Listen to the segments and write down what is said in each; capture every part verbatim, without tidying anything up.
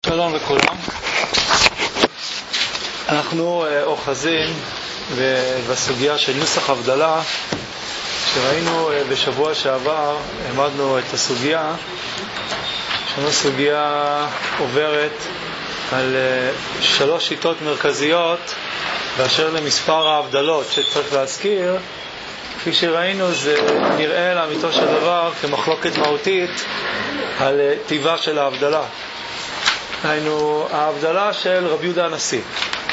שלום לכולם. אנחנו אוחזים בסוגיה של נוסח הבדלה. שראינו בשבוע שעבר, עמדנו את הסוגיה, שנו סוגיה עוברת על שלוש שיטות מרכזיות באשר למספר ההבדלות שצריך להזכיר. כפי שראינו, זה נראה לאמיתו של דבר כמחלוקת מהותית על טיבה של ההבדלה. היינו ההבדלה של רבי יהודה הנשיא,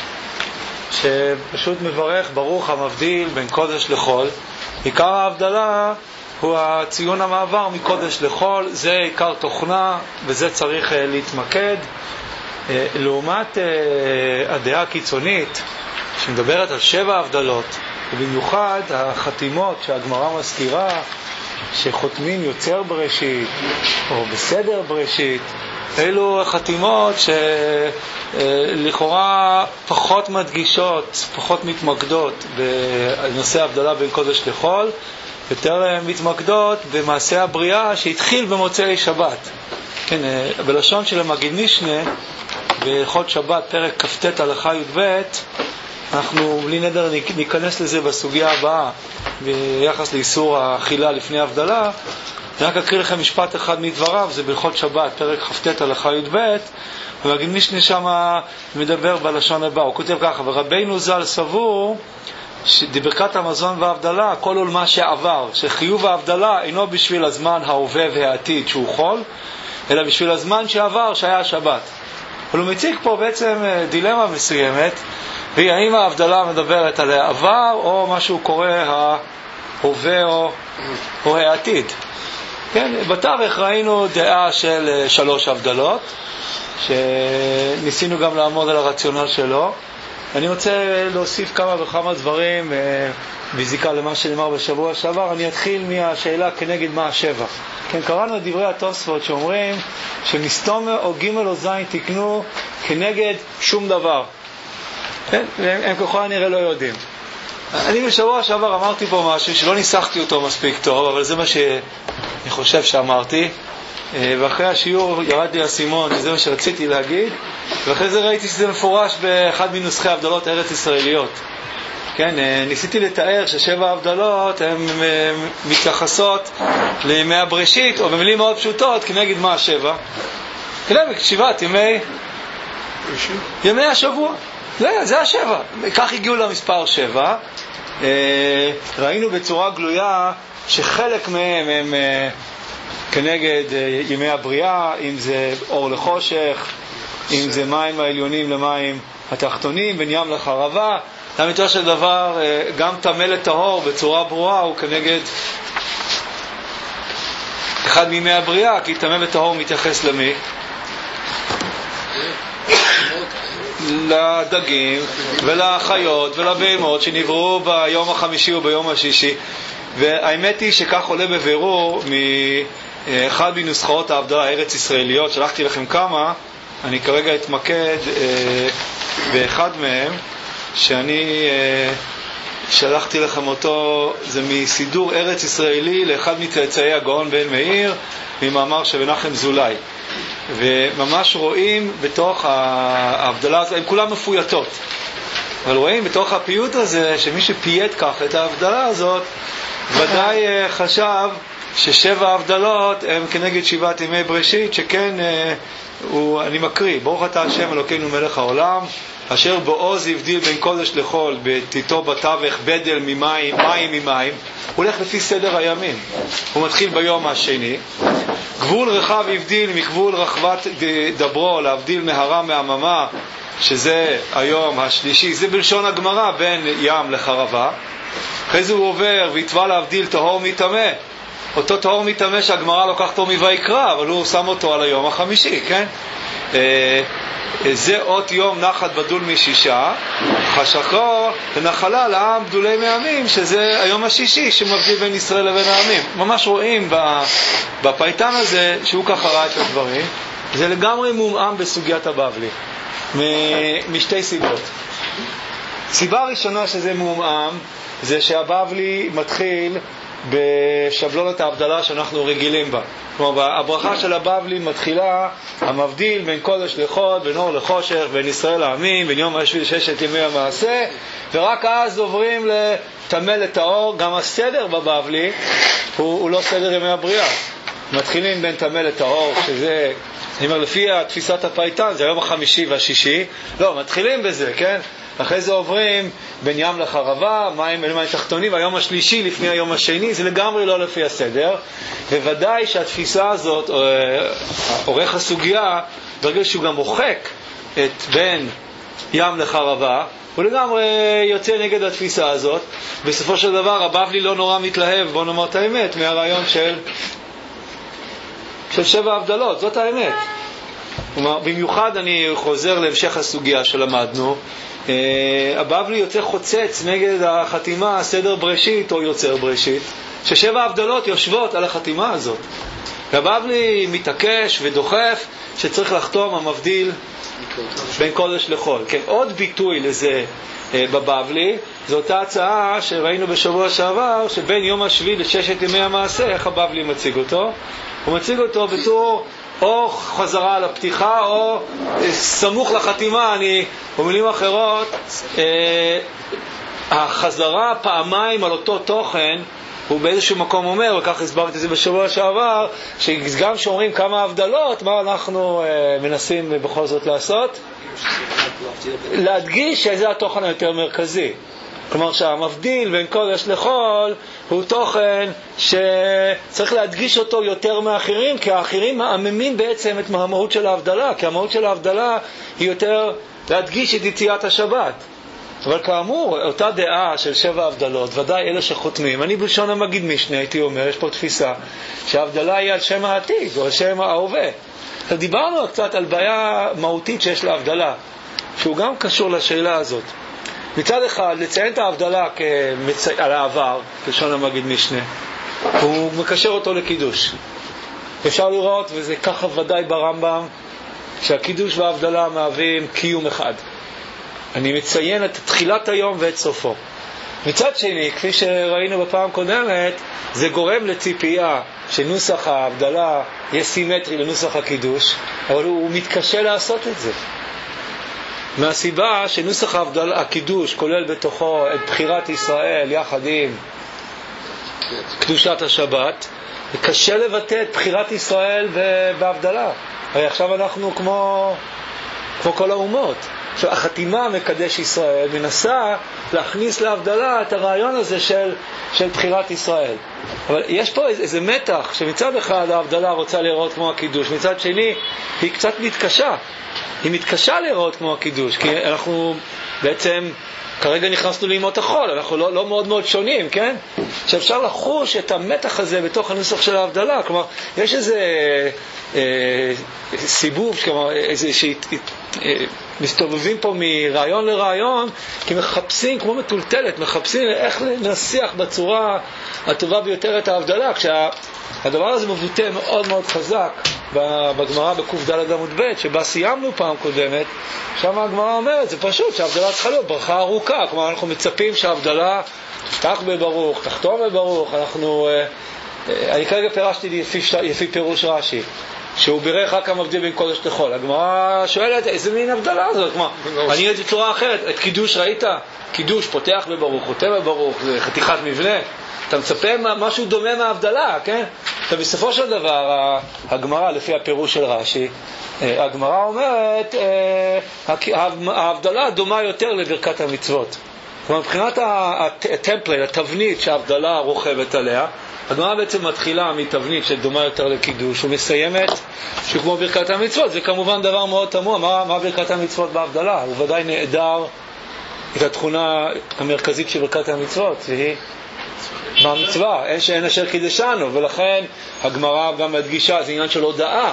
שפשוט מברך ברוך המבדיל בין קודש לחול. עיקר ההבדלה הוא הציון המעבר מקודש לחול, זה עיקר תוכנה וזה צריך להתמקד. לעומת הדעה הקיצונית שמדברת על שבע הבדלות, ובמיוחד החתימות שהגמרא מזכירה שחותמים יוצר בראשית או בסדר בראשית, אלו חתימות שלכאורה פחות מדגישות, פחות מתמקדות בנושא הבדלה בין קודש לחול, יותר מתמקדות במעשה הבריאה שהתחיל במוצאי שבת. כן, בלשון של המגיד משנה בהלכות שבת פרק כ"ט הלכה י"ב, אנחנו בלי נדר ניכנס לזה בסוגיה הבאה ביחס לאיסור האכילה לפני הבדלה. אני רק אקריא לכם משפט אחד מדבריו, זה בהלכות שבת פרק כ"ט הלכה י"ב, והמגיד משנה שם מדבר בלשון הבא, הוא כותב ככה: ורבינו ז"ל סבור שברכת המזון וההבדלה כל עולמה שעבר, שחיוב ההבדלה אינו בשביל הזמן ההווה והעתיד שהוא חול, אלא בשביל הזמן שעבר שהיה שבת. אבל הוא מציג פה בעצם דילמה מסוימת, והיא האם ההבדלה מדברת על העבר או משהו קורה ההווה או, או העתיד. כן, בתווך ראינו דעה של שלוש הבדלות שניסינו גם לעמוד על הרציונל שלו. אני רוצה להוסיף כמה וכמה דברים בזיקה למה שנאמר בשבוע שעבר. אני אתחיל מהשאלה כנגד מה השבע. כן, קראנו את דברי התוספות שאומרים שמסתום או ג' או ז' תקנו כנגד שום דבר. כן, הם, הם ככל הנראה לא יודעים. אני בשבוע שעבר אמרתי פה משהו שלא ניסחתי אותו מספיק טוב, אבל זה מה שאני חושב שאמרתי, ואחרי השיעור ירד לי הסימון, זה מה שרציתי להגיד, ואחרי זה ראיתי שזה מפורש באחד מנוסחי הבדלות הארץ ישראליות. כן, ניסיתי לתאר ששבע הבדלות הן מתייחסות לימי הבראשית, או במילים מאוד פשוטות, כנגד מה השבע? כנגד שבעת ימי ימי השבוע. זה, זה השבע. כך הגיעו למספר שבע. ראינו בצורה גלויה שחלק מהם הם כנגד ימי הבריאה, אם זה אור לחושך, אם זה מים העליונים למים התחתונים, בין ים לחרבה. לאמיתו של דבר, גם טמא לטהור בצורה ברורה הוא כנגד אחד מימי הבריאה, כי טמא וטהור מתייחס למי? לדגים ולחיות ולבהמות שנבראו ביום החמישי וביום השישי. והאמת היא שכך עולה בבירור מאחד מנוסחאות ההבדלה הארץ ישראליות, שלחתי לכם כמה, אני כרגע אתמקד אה, באחד מהם שאני אה, שלחתי לכם אותו. זה מסידור ארץ ישראלי לאחד מצאצאי הגאון בן מאיר, ממאמר של מנחם זולאי. וממש רואים בתוך ההבדלה הזו, הן כולן מפויטות, אבל רואים בתוך הפיוט הזה שמי שפייט כך את ההבדלה הזאת ודאי חשב ששבע ההבדלות הם כנגד שבעת ימי בראשית, שכן הוא, אני מקריא: ברוך אתה השם אלוקינו מלך העולם אשר בעוז הבדיל בין קודש לחול, בתיתו בתווך בדל ממים, מים ממים. הוא הולך לפי סדר הימים, הוא מתחיל ביום השני. גבול רחב הבדיל מגבול רחבת דברו, להבדיל נהרה מהממה, שזה היום השלישי, זה בלשון הגמרא, בין ים לחרבה. אחרי זה הוא עובר והתווה להבדיל טהור מטמא, אותו טהור מטמא שהגמרא לוקחת אותו מויקרא, אבל הוא שם אותו על היום החמישי. כן, זה אות יום נחת בדול משישה, חשכו ונחלה לעם בדולי מעמים, שזה היום השישי שמבדיל בין ישראל לבין העמים. ממש רואים בפייטן הזה שהוא ככה ראה את הדברים. זה לגמרי מומעם בסוגיית הבבלי משתי סיבות. סיבה ראשונה שזה מומעם זה שהבבלי מתחיל בשבלונת ההבדלה שאנחנו רגילים בה. כלומר, הברכה של הבבלי מתחילה, המבדיל בין קודש לחול, בין אור לחושך, בין ישראל לעמים, בין יום השביעי לששת ימי המעשה, ורק אז עוברים לטמא לטהור. גם הסדר בבבלי הוא, הוא לא סדר ימי הבריאה. מתחילים בין טמא לטהור, שזה, אני אומר, לפי תפיסת הפייטן, זה היום החמישי והשישי. לא, מתחילים בזה, כן? אחרי זה עוברים בין ים לחרבה, מים אל מים תחתונים, והיום השלישי לפני היום השני, זה לגמרי לא לפי הסדר. וודאי שהתפיסה הזאת, עורך הסוגיה, ברגע שהוא גם מוחק את בין ים לחרבה, הוא לגמרי יוצא נגד התפיסה הזאת. בסופו של דבר, הבבלי לא נורא מתלהב, בוא נאמר את האמת, מהרעיון של, של שבע הבדלות, זאת האמת. כלומר, במיוחד אני חוזר להמשך הסוגיה שלמדנו, הבבלי יוצא חוצץ נגד החתימה סדר בראשית או יוצר בראשית, ששבע הבדלות יושבות על החתימה הזאת. הבבלי מתעקש ודוחף שצריך לחתום המבדיל בין קודש לחול. כן, עוד ביטוי לזה בבבלי, זו אותה הצעה שראינו בשבוע שעבר, שבין יום השביעי לששת ימי המעשה, איך הבבלי מציג אותו? הוא מציג אותו בתור או חזרה על הפתיחה או סמוך לחתימה. אני, במילים אחרות, אה, החזרה פעמיים על אותו תוכן, הוא באיזשהו מקום אומר, וכך הסברתי את זה בשבוע שעבר, שגם שאומרים כמה הבדלות, מה אנחנו אה, מנסים בכל זאת לעשות? להדגיש שזה התוכן היותר מרכזי. כלומר שהמבדיל בין קודש לחול הוא תוכן שצריך להדגיש אותו יותר מאחרים, כי האחרים מעממים בעצם את המהות של ההבדלה, כי המהות של ההבדלה היא יותר להדגיש את יציאת השבת. אבל כאמור, אותה דעה של שבע הבדלות, ודאי אלה שחותמים, אני בלשון המגיד משנה הייתי אומר, יש פה תפיסה שההבדלה היא על שם העתיד או על שם ההווה. דיברנו קצת על בעיה מהותית שיש להבדלה, שהוא גם קשור לשאלה הזאת. מצד אחד, לציין את ההבדלה כמצ... על העבר, בלשון המגיד משנה, הוא מקשר אותו לקידוש. אפשר לראות, וזה ככה ודאי ברמב"ם, שהקידוש וההבדלה מהווים קיום אחד. אני מציין את תחילת היום ואת סופו. מצד שני, כפי שראינו בפעם קודמת, זה גורם לציפייה שנוסח ההבדלה יהיה סימטרי לנוסח הקידוש, אבל הוא מתקשה לעשות את זה. מהסיבה שנוסח ההבדל, הקידוש כולל בתוכו את בחירת ישראל יחד עם קדושת השבת, וקשה לבטא את בחירת ישראל בהבדלה. הרי עכשיו אנחנו כמו, כמו כל האומות. עכשיו, החתימה מקדש ישראל מנסה להכניס להבדלה את הרעיון הזה של, של בחירת ישראל. אבל יש פה איזה מתח שמצד אחד ההבדלה רוצה לראות כמו הקידוש, מצד שני היא קצת מתקשה. היא מתקשה לראות כמו הקידוש, כי אנחנו בעצם כרגע נכנסנו לימות החול, אנחנו לא, לא מאוד מאוד שונים, כן? שאפשר לחוש את המתח הזה בתוך הנוסח של ההבדלה. כלומר, יש איזה אה, סיבוב, כלומר, איזה שהת, אה, מסתובבים פה מרעיון לרעיון, כי מחפשים, כמו מטולטלת, מחפשים איך לנסיח בצורה הטובה ביותר את ההבדלה, כשהדבר הזה מבוטא מאוד מאוד חזק בגמרא בקוף ד' עמוד ב', שבה סיימנו פעם קודמת. שם הגמרא אומרת, זה פשוט שההבדלה צריכה להיות ברכה ארוכה. כלומר, אנחנו מצפים שההבדלה תפתח בברוך, תחתום בברוך. אנחנו, אני כרגע פירשתי לפי, לפי פירוש רש"י, שהוא בירך רק המבדיל בין קודש לחול. הגמרא שואלת, איזה מין הבדלה הזאת? כלומר, אני אגיד בצורה אחרת, את קידוש ראית? קידוש פותח בברוך, חותם בברוך, זה חתיכת מבנה. אתה מצפה משהו דומה מההבדלה, כן? ובסופו של דבר, הגמרא, לפי הפירוש של רש"י, הגמרא אומרת, ההבדלה דומה יותר לברכת המצוות. כלומר, מבחינת הטמפלט, התבנית שההבדלה רוכבת עליה, הגמרא בעצם מתחילה מתבנית שדומה יותר לקידוש, ומסיימת שכמו ברכת המצוות. זה כמובן דבר מאוד תמוה, מה, מה ברכת המצוות בהבדלה? הוא ודאי נעדר את התכונה המרכזית של ברכת המצוות, והיא מהמצווה, אין שאין אשר קידשנו, ולכן הגמרא גם מדגישה, זה עניין של הודעה.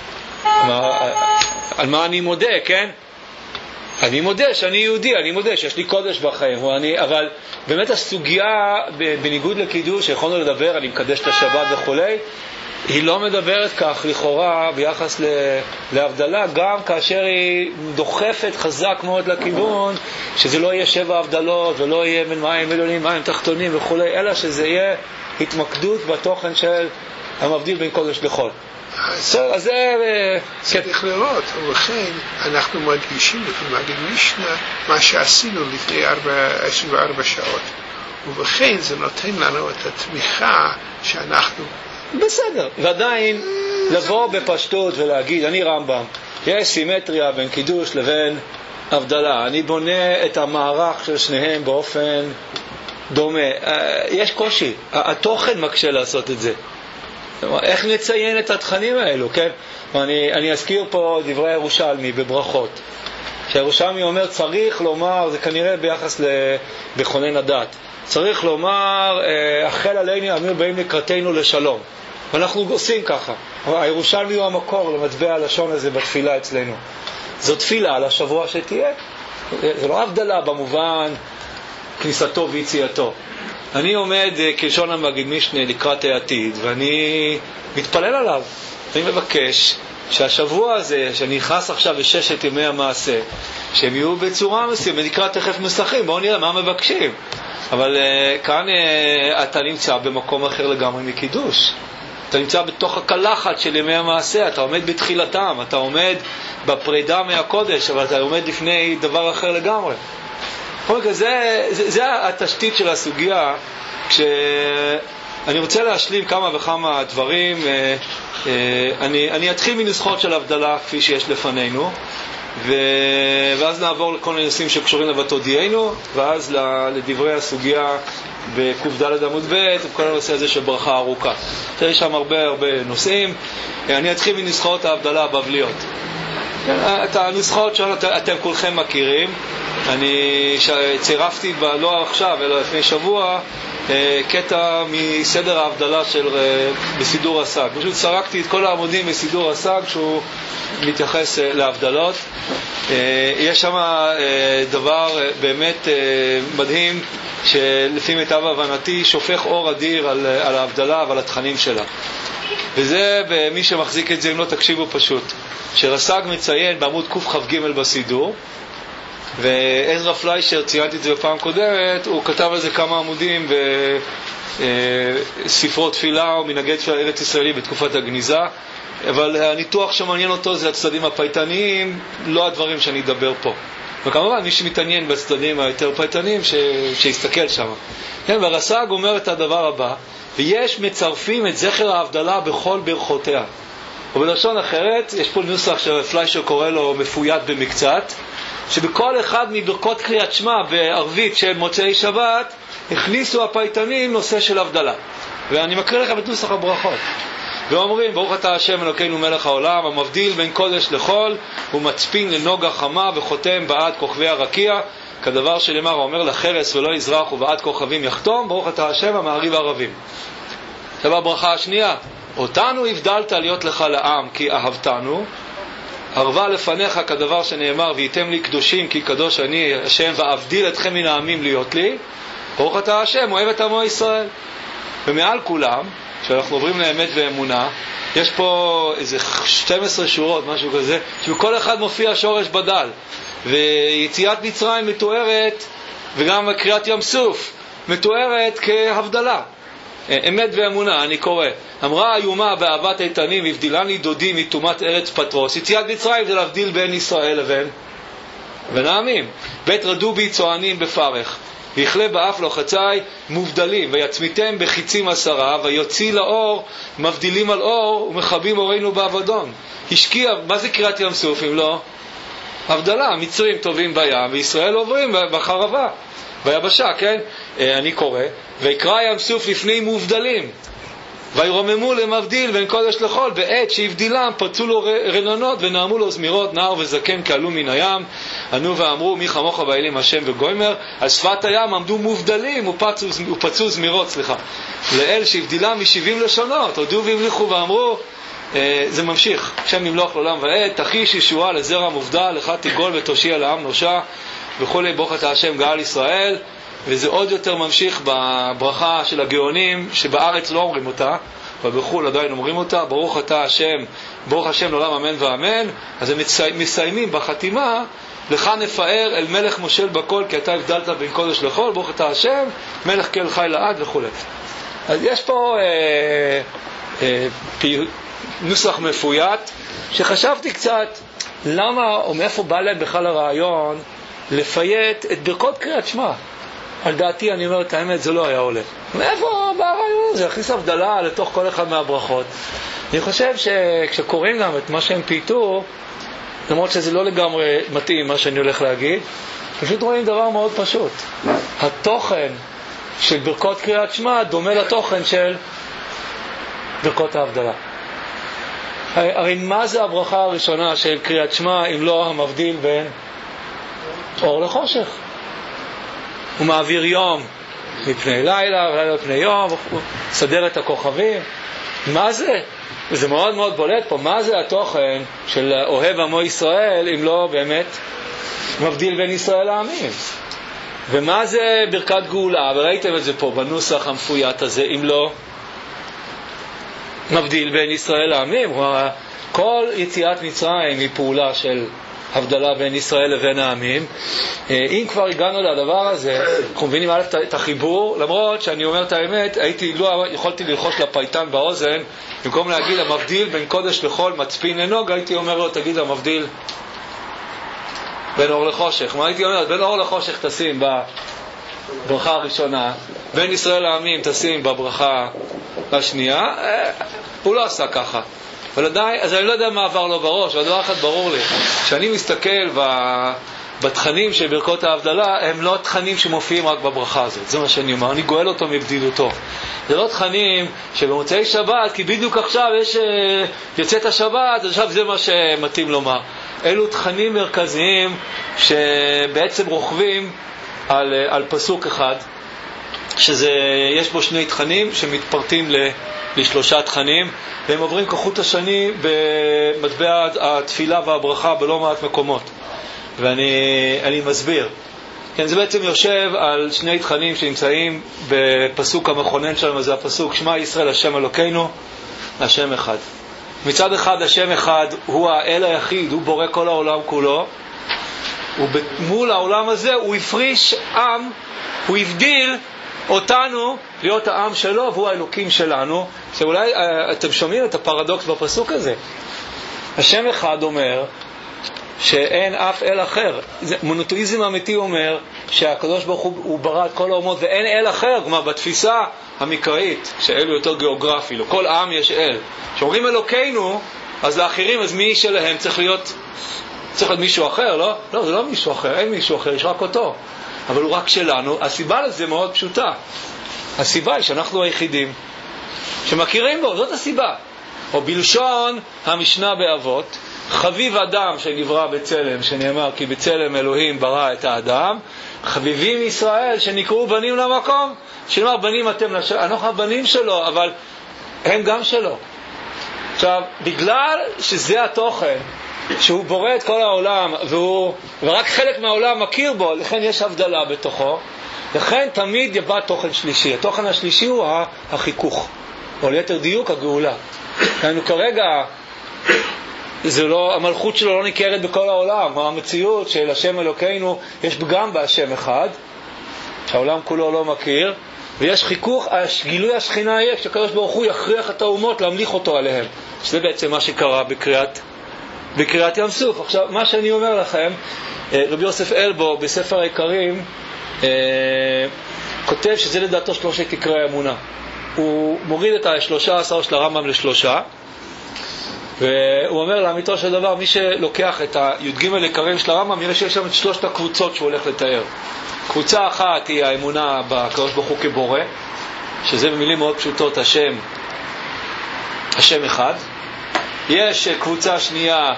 על מה אני מודה, כן? אני מודה שאני יהודי, אני מודה שיש לי קודש בחיים, אני, אבל באמת הסוגיה, בניגוד לקידוש, שיכולנו לדבר, אני מקדש את השבת וכולי, היא לא מדברת כך לכאורה ביחס להבדלה, גם כאשר היא דוחפת חזק מאוד לכיוון שזה לא יהיה שבע הבדלות ולא יהיה מן מים עליונים, מים תחתונים וכולי, אלא שזה יהיה התמקדות בתוכן של המבדיל בין קודש לחול. אז זה... צריך לראות, ולכן אנחנו מדגישים לפי מגיד משנה מה שעשינו לפני עשרים וארבע שעות, ובכן זה נותן לנו את התמיכה שאנחנו... בסדר, ועדיין לבוא בפשטות ולהגיד, אני רמב"ם, יש סימטריה בין קידוש לבין הבדלה, אני בונה את המערך של שניהם באופן דומה. יש קושי, התוכן מקשה לעשות את זה. איך נציין את התכנים האלו, כן? אני, אני אזכיר פה דברי ירושלמי בברכות. שירושלמי אומר, צריך לומר, זה כנראה ביחס לכונן הדת, צריך לומר, החל עלינו עמים באים לקראתנו לשלום. ואנחנו עושים ככה. הירושלמי הוא המקור למטבע הלשון הזה בתפילה אצלנו. זו תפילה על השבוע שתהיה. זה לא הבדלה במובן כניסתו ויציאתו. אני עומד כלשון המגיד משנה לקראת העתיד, ואני מתפלל עליו. אני מבקש שהשבוע הזה, שנכנס עכשיו לששת ימי המעשה, שהם יהיו בצורה מסוימת, נקרא תכף נוסחים, בואו נראה מה מבקשים. אבל uh, כאן uh, אתה נמצא במקום אחר לגמרי מקידוש. אתה נמצא בתוך הקלחת של ימי המעשה, אתה עומד בתחילתם, אתה עומד בפרידה מהקודש, אבל אתה עומד לפני דבר אחר לגמרי. זה, זה, זה התשתית של הסוגיה. כשאני רוצה להשלים כמה וכמה דברים, אני, אני אתחיל מנוסחות של הבדלה כפי שיש לפנינו, ו... ואז נעבור לכל מיני נושאים שקשורים לבתודיינו, ואז לדברי הסוגיה בק"ד עמוד ב' וכל הנושא הזה של ברכה ארוכה. יש שם הרבה הרבה נושאים. אני אתחיל מנוסחות ההבדלה הבבליות. את הנוסחות שאתם כולכם מכירים. אני צירפתי בה, לא עכשיו אלא לפני שבוע, קטע מסדר ההבדלה של בסידור הסג. פשוט סרקתי את כל העמודים בסידור הסג שהוא מתייחס להבדלות. יש שם דבר באמת מדהים שלפי מיטב הבנתי שופך אור אדיר על, על ההבדלה ועל התכנים שלה. וזה במי שמחזיק את זה, אם לא תקשיבו פשוט, שרס"ג מציין בעמוד קכ"ג בסידור, ועזרא פליישר, ציינתי את זה בפעם קודמת, הוא כתב על זה כמה עמודים בספרו תפילה ומנהגי תפילה ארץ ישראלי בתקופת הגניזה, אבל הניתוח שמעניין אותו זה הצדדים הפייטניים, לא הדברים שאני אדבר פה. וכמובן מי שמתעניין בצדדים היותר פייטניים ש... שיסתכל שם. כן, והרס"ג אומר את הדבר הבא, ויש מצרפים את זכר ההבדלה בכל ברכותיה. ובלשון אחרת, יש פה נוסח שפליישר קורא לו מפויד במקצת, שבכל אחד מברכות קריאת שמע בערבית של מוצאי שבת הכניסו הפייטנים נושא של הבדלה. ואני מקריא לכם את נוסח הברכות. ואומרים, ברוך אתה השם אלוקינו מלך העולם, המבדיל בין קודש לחול, ומצפין לנוגה חמה וחותם בעד כוכבי הרקיע, כדבר שנאמר, אומר לחרס ולא יזרח ובעד כוכבים יחתום, ברוך אתה השם המעריב הערבים. עכשיו הברכה השנייה, אותנו הבדלת להיות לך לעם כי אהבתנו, ערבה לפניך כדבר שנאמר, וייתם לי קדושים כי קדוש אני השם, ואבדיל אתכם מן העמים להיות לי, ברוך אתה השם אוהב את עמו ישראל. ומעל כולם, כשאנחנו עוברים לאמת ואמונה, יש פה איזה שתים עשרה שורות, משהו כזה, שבכל אחד מופיע שורש בדל, ויציאת מצרים מתוארת, וגם קריאת ים סוף מתוארת כהבדלה. אמת ואמונה, אני קורא, אמרה איומה באהבת איתנים, הבדילני דודי מתומת ארץ פטרוס. יציאת מצרים זה להבדיל בין ישראל לבין ונעמים. בית רדובי צוענים בפרך, ויכלה באף לוחצי מובדלים, ויצמיתם בחיצים עשרה, ויוציא לאור מבדילים על אור, ומחבים אורנו בעבדון. השקיע, מה זה קריאת ים סוף אם לא? הבדלה, מצרים טובים בים, וישראל עוברים בחרבה, ביבשה, כן? אני קורא, ויקרא ים סוף לפני מובדלים, וירוממו למבדיל בין קודש לחול, בעת שהבדילם פצו לו רננות ונעמו לו זמירות, נער וזקן כעלו מן הים, ענו ואמרו מי חמוך באלים השם וגוימר. על שפת הים עמדו מובדלים ופצו, ופצו זמירות, סליחה, לאל שהבדילם משבעים לשונות, הודו והמליכו ואמרו, אה, זה ממשיך, שם ימלוך לעולם ועד, תחיש ישועה לזרע מובדל, לך תיגול ותושיע לעם נושע וכולי, ברוך אתה השם גאל ישראל. וזה עוד יותר ממשיך בברכה של הגאונים, שבארץ לא אומרים אותה, אבל בחול עדיין אומרים אותה, ברוך אתה השם, ברוך השם לעולם אמן ואמן. אז הם מסיימים בחתימה, לך נפאר אל מלך מושל בכל, כי אתה הבדלת בין קודש לחול, ברוך אתה השם, מלך כל חי לעד וכו'. אז יש פה אה, אה, פי, נוסח מפוית, שחשבתי קצת למה או מאיפה בא להם בכלל הרעיון לפייט את ברכות קריאת שמע. על דעתי, אני אומר את האמת, זה לא היה עולה. מאיפה בא הרעיון הזה? הכניס הבדלה לתוך כל אחד מהברכות. אני חושב שכשקוראים גם את מה שהם פייטו, למרות שזה לא לגמרי מתאים מה שאני הולך להגיד, פשוט רואים דבר מאוד פשוט. התוכן של ברכות קריאת שמע דומה לתוכן של ברכות ההבדלה. הרי מה זה הברכה הראשונה של קריאת שמע אם לא המבדיל בין אור לחושך? הוא מעביר יום מפני לילה ולילה מפני יום, הוא סדר את הכוכבים. מה זה? וזה מאוד מאוד בולט פה, מה זה התוכן של אוהב עמו ישראל אם לא באמת מבדיל בין ישראל לעמים? ומה זה ברכת גאולה? וראיתם את זה פה בנוסח המפוית הזה, אם לא מבדיל בין ישראל לעמים. כל יציאת מצרים היא פעולה של הבדלה בין ישראל לבין העמים. אם כבר הגענו לדבר הזה, אנחנו מבינים א' את החיבור, למרות שאני אומר את האמת, הייתי, לא יכולתי ללחוש לפייטן באוזן, במקום להגיד המבדיל בין קודש לחול מצפין לנוג, הייתי אומר לו, תגיד המבדיל בין אור לחושך. מה הייתי אומר? בין אור לחושך תשים בברכה הראשונה, בין ישראל לעמים תשים בברכה השנייה. הוא לא עשה ככה. אבל עדיין, אז אני לא יודע מה עבר לו בראש, אבל דבר אחד ברור לי, כשאני מסתכל בתכנים של ברכות ההבדלה, הם לא תכנים שמופיעים רק בברכה הזאת. זה מה שאני אומר, אני גואל אותו מבדידותו. זה לא תכנים שבמוצאי שבת, כי בדיוק עכשיו יש יוצאת השבת, עכשיו זה מה שמתאים לומר. אלו תכנים מרכזיים שבעצם רוכבים על, על פסוק אחד, שזה, יש בו שני תכנים שמתפרטים ל, לשלושה תכנים, והם עוברים כחוט השני במטבע התפילה והברכה בלא מעט מקומות. ואני אני מסביר. כן, זה בעצם יושב על שני תכנים שנמצאים בפסוק המכונן שלנו, זה הפסוק שמע ישראל השם אלוקינו, השם אחד. מצד אחד השם אחד הוא האל היחיד, הוא בורא כל העולם כולו, ומול העולם הזה הוא הפריש עם, הוא הבדיל אותנו להיות העם שלו, והוא האלוקים שלנו. שאולי אתם שומעים את הפרדוקס בפסוק הזה. השם אחד אומר שאין אף אל אחר. מונותאיזם אמיתי אומר שהקדוש ברוך הוא, הוא ברא את כל האומות ואין אל אחר. כלומר בתפיסה המקראית שאלו יותר גיאוגרפי, לכל עם יש אל. כשאומרים אלוקינו, אז לאחרים, אז מי שלהם צריך להיות צריך להיות מישהו אחר, לא? לא, זה לא מישהו אחר, אין מישהו אחר, יש רק אותו. אבל הוא רק שלנו. הסיבה לזה מאוד פשוטה. הסיבה היא שאנחנו היחידים שמכירים בו, זאת הסיבה. או בלשון המשנה באבות, חביב אדם שנברא בצלם, שנאמר כי בצלם אלוהים ברא את האדם, חביבים ישראל שנקראו בנים למקום, שנאמר בנים אתם לש... אנחנו הבנים שלו, אבל הם גם שלו. עכשיו, בגלל שזה התוכן, שהוא בורא את כל העולם, והוא, ורק חלק מהעולם מכיר בו, לכן יש הבדלה בתוכו, לכן תמיד יבא תוכן שלישי. התוכן השלישי הוא החיכוך, או ליתר דיוק הגאולה. כאילו כרגע זה לא, המלכות שלו לא ניכרת בכל העולם. המציאות של השם אלוקינו, יש פגם בהשם אחד שהעולם כולו לא מכיר, ויש חיכוך, גילוי השכינה יהיה כשהקדוש ברוך הוא יכריח את האומות להמליך אותו עליהם. שזה בעצם מה שקרה בקריאת בקריאת ים סוף. עכשיו, מה שאני אומר לכם, רבי יוסף אלבו בספר העיקרים אה, כותב שזה לדעתו שלושת עיקרי האמונה. הוא מוריד את השלושה עשר של הרמב"ם לשלושה, והוא אומר לאמיתו של דבר, מי שלוקח את הי"ג עיקרים של הרמב"ם יראה שיש שם את שלושת הקבוצות שהוא הולך לתאר. קבוצה אחת היא האמונה בקדוש ברוך הוא כבורא, שזה במילים מאוד פשוטות השם השם אחד. יש קבוצה שנייה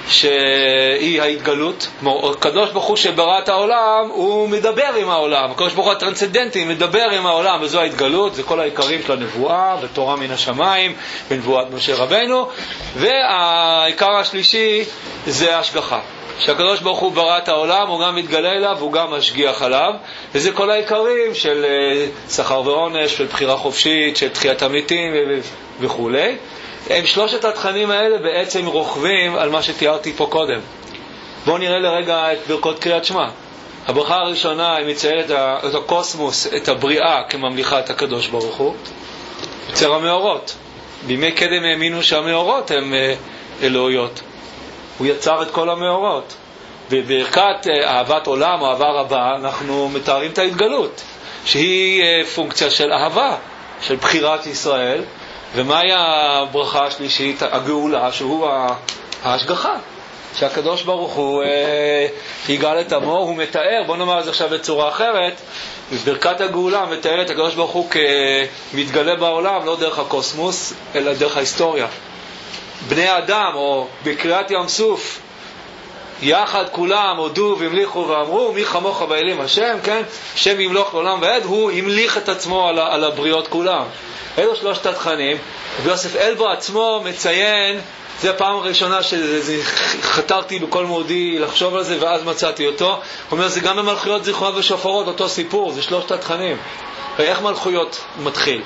שהיא ההתגלות, כמו הקדוש ברוך הוא שברא את העולם, הוא מדבר עם העולם, הקדוש ברוך הוא הטרנסצנדנטי מדבר עם העולם, וזו ההתגלות, זה כל העיקרים של הנבואה ותורה מן השמיים ונבואת משה רבנו. והעיקר השלישי זה השגחה, שהקדוש ברוך הוא ברא את העולם, הוא גם מתגלה אליו והוא גם משגיח עליו, וזה כל העיקרים של שכר ועונש, של בחירה חופשית, של תחיית המתים וכו'. הם שלושת התכנים האלה בעצם רוכבים על מה שתיארתי פה קודם. בואו נראה לרגע את ברכות קריאת שמע. הברכה הראשונה היא מציירת את הקוסמוס, את הבריאה כממליכה את הקדוש ברוך הוא. יוצר המאורות. בימי קדם האמינו שהמאורות הם אלוהיות. הוא יצר את כל המאורות. ובברכת אהבת עולם או אהבה רבה אנחנו מתארים את ההתגלות, שהיא פונקציה של אהבה, של בחירת ישראל. ומהי הברכה השלישית? הגאולה, שהוא ההשגחה, שהקדוש ברוך הוא יגאל את עמו. הוא מתאר, בוא נאמר את זה עכשיו בצורה אחרת, בברכת הגאולה מתאר את הקדוש ברוך הוא כמתגלה בעולם, לא דרך הקוסמוס אלא דרך ההיסטוריה. בני האדם, או בקריאת ים סוף, יחד כולם הודו והמליכו ואמרו מי כמוך באלים השם, כן? שם ימלוך לעולם ועד. הוא המליך את עצמו על, על הבריות כולם. אלו שלושת התכנים. ויוסף אלבו עצמו מציין, זה הפעם הראשונה שחתרתי בכל מאודי לחשוב על זה ואז מצאתי אותו. הוא אומר זה גם במלכויות זיכרונות ושופרות אותו סיפור, זה שלושת התכנים. ואיך מלכויות מתחיל?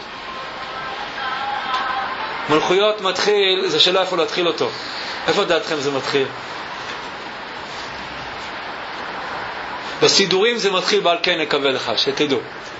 מלכויות מתחיל, זה שאלה איפה להתחיל אותו. איפה דעתכם זה מתחיל? בסידורים זה מתחיל בעל כן נקווה לך, שתדעו.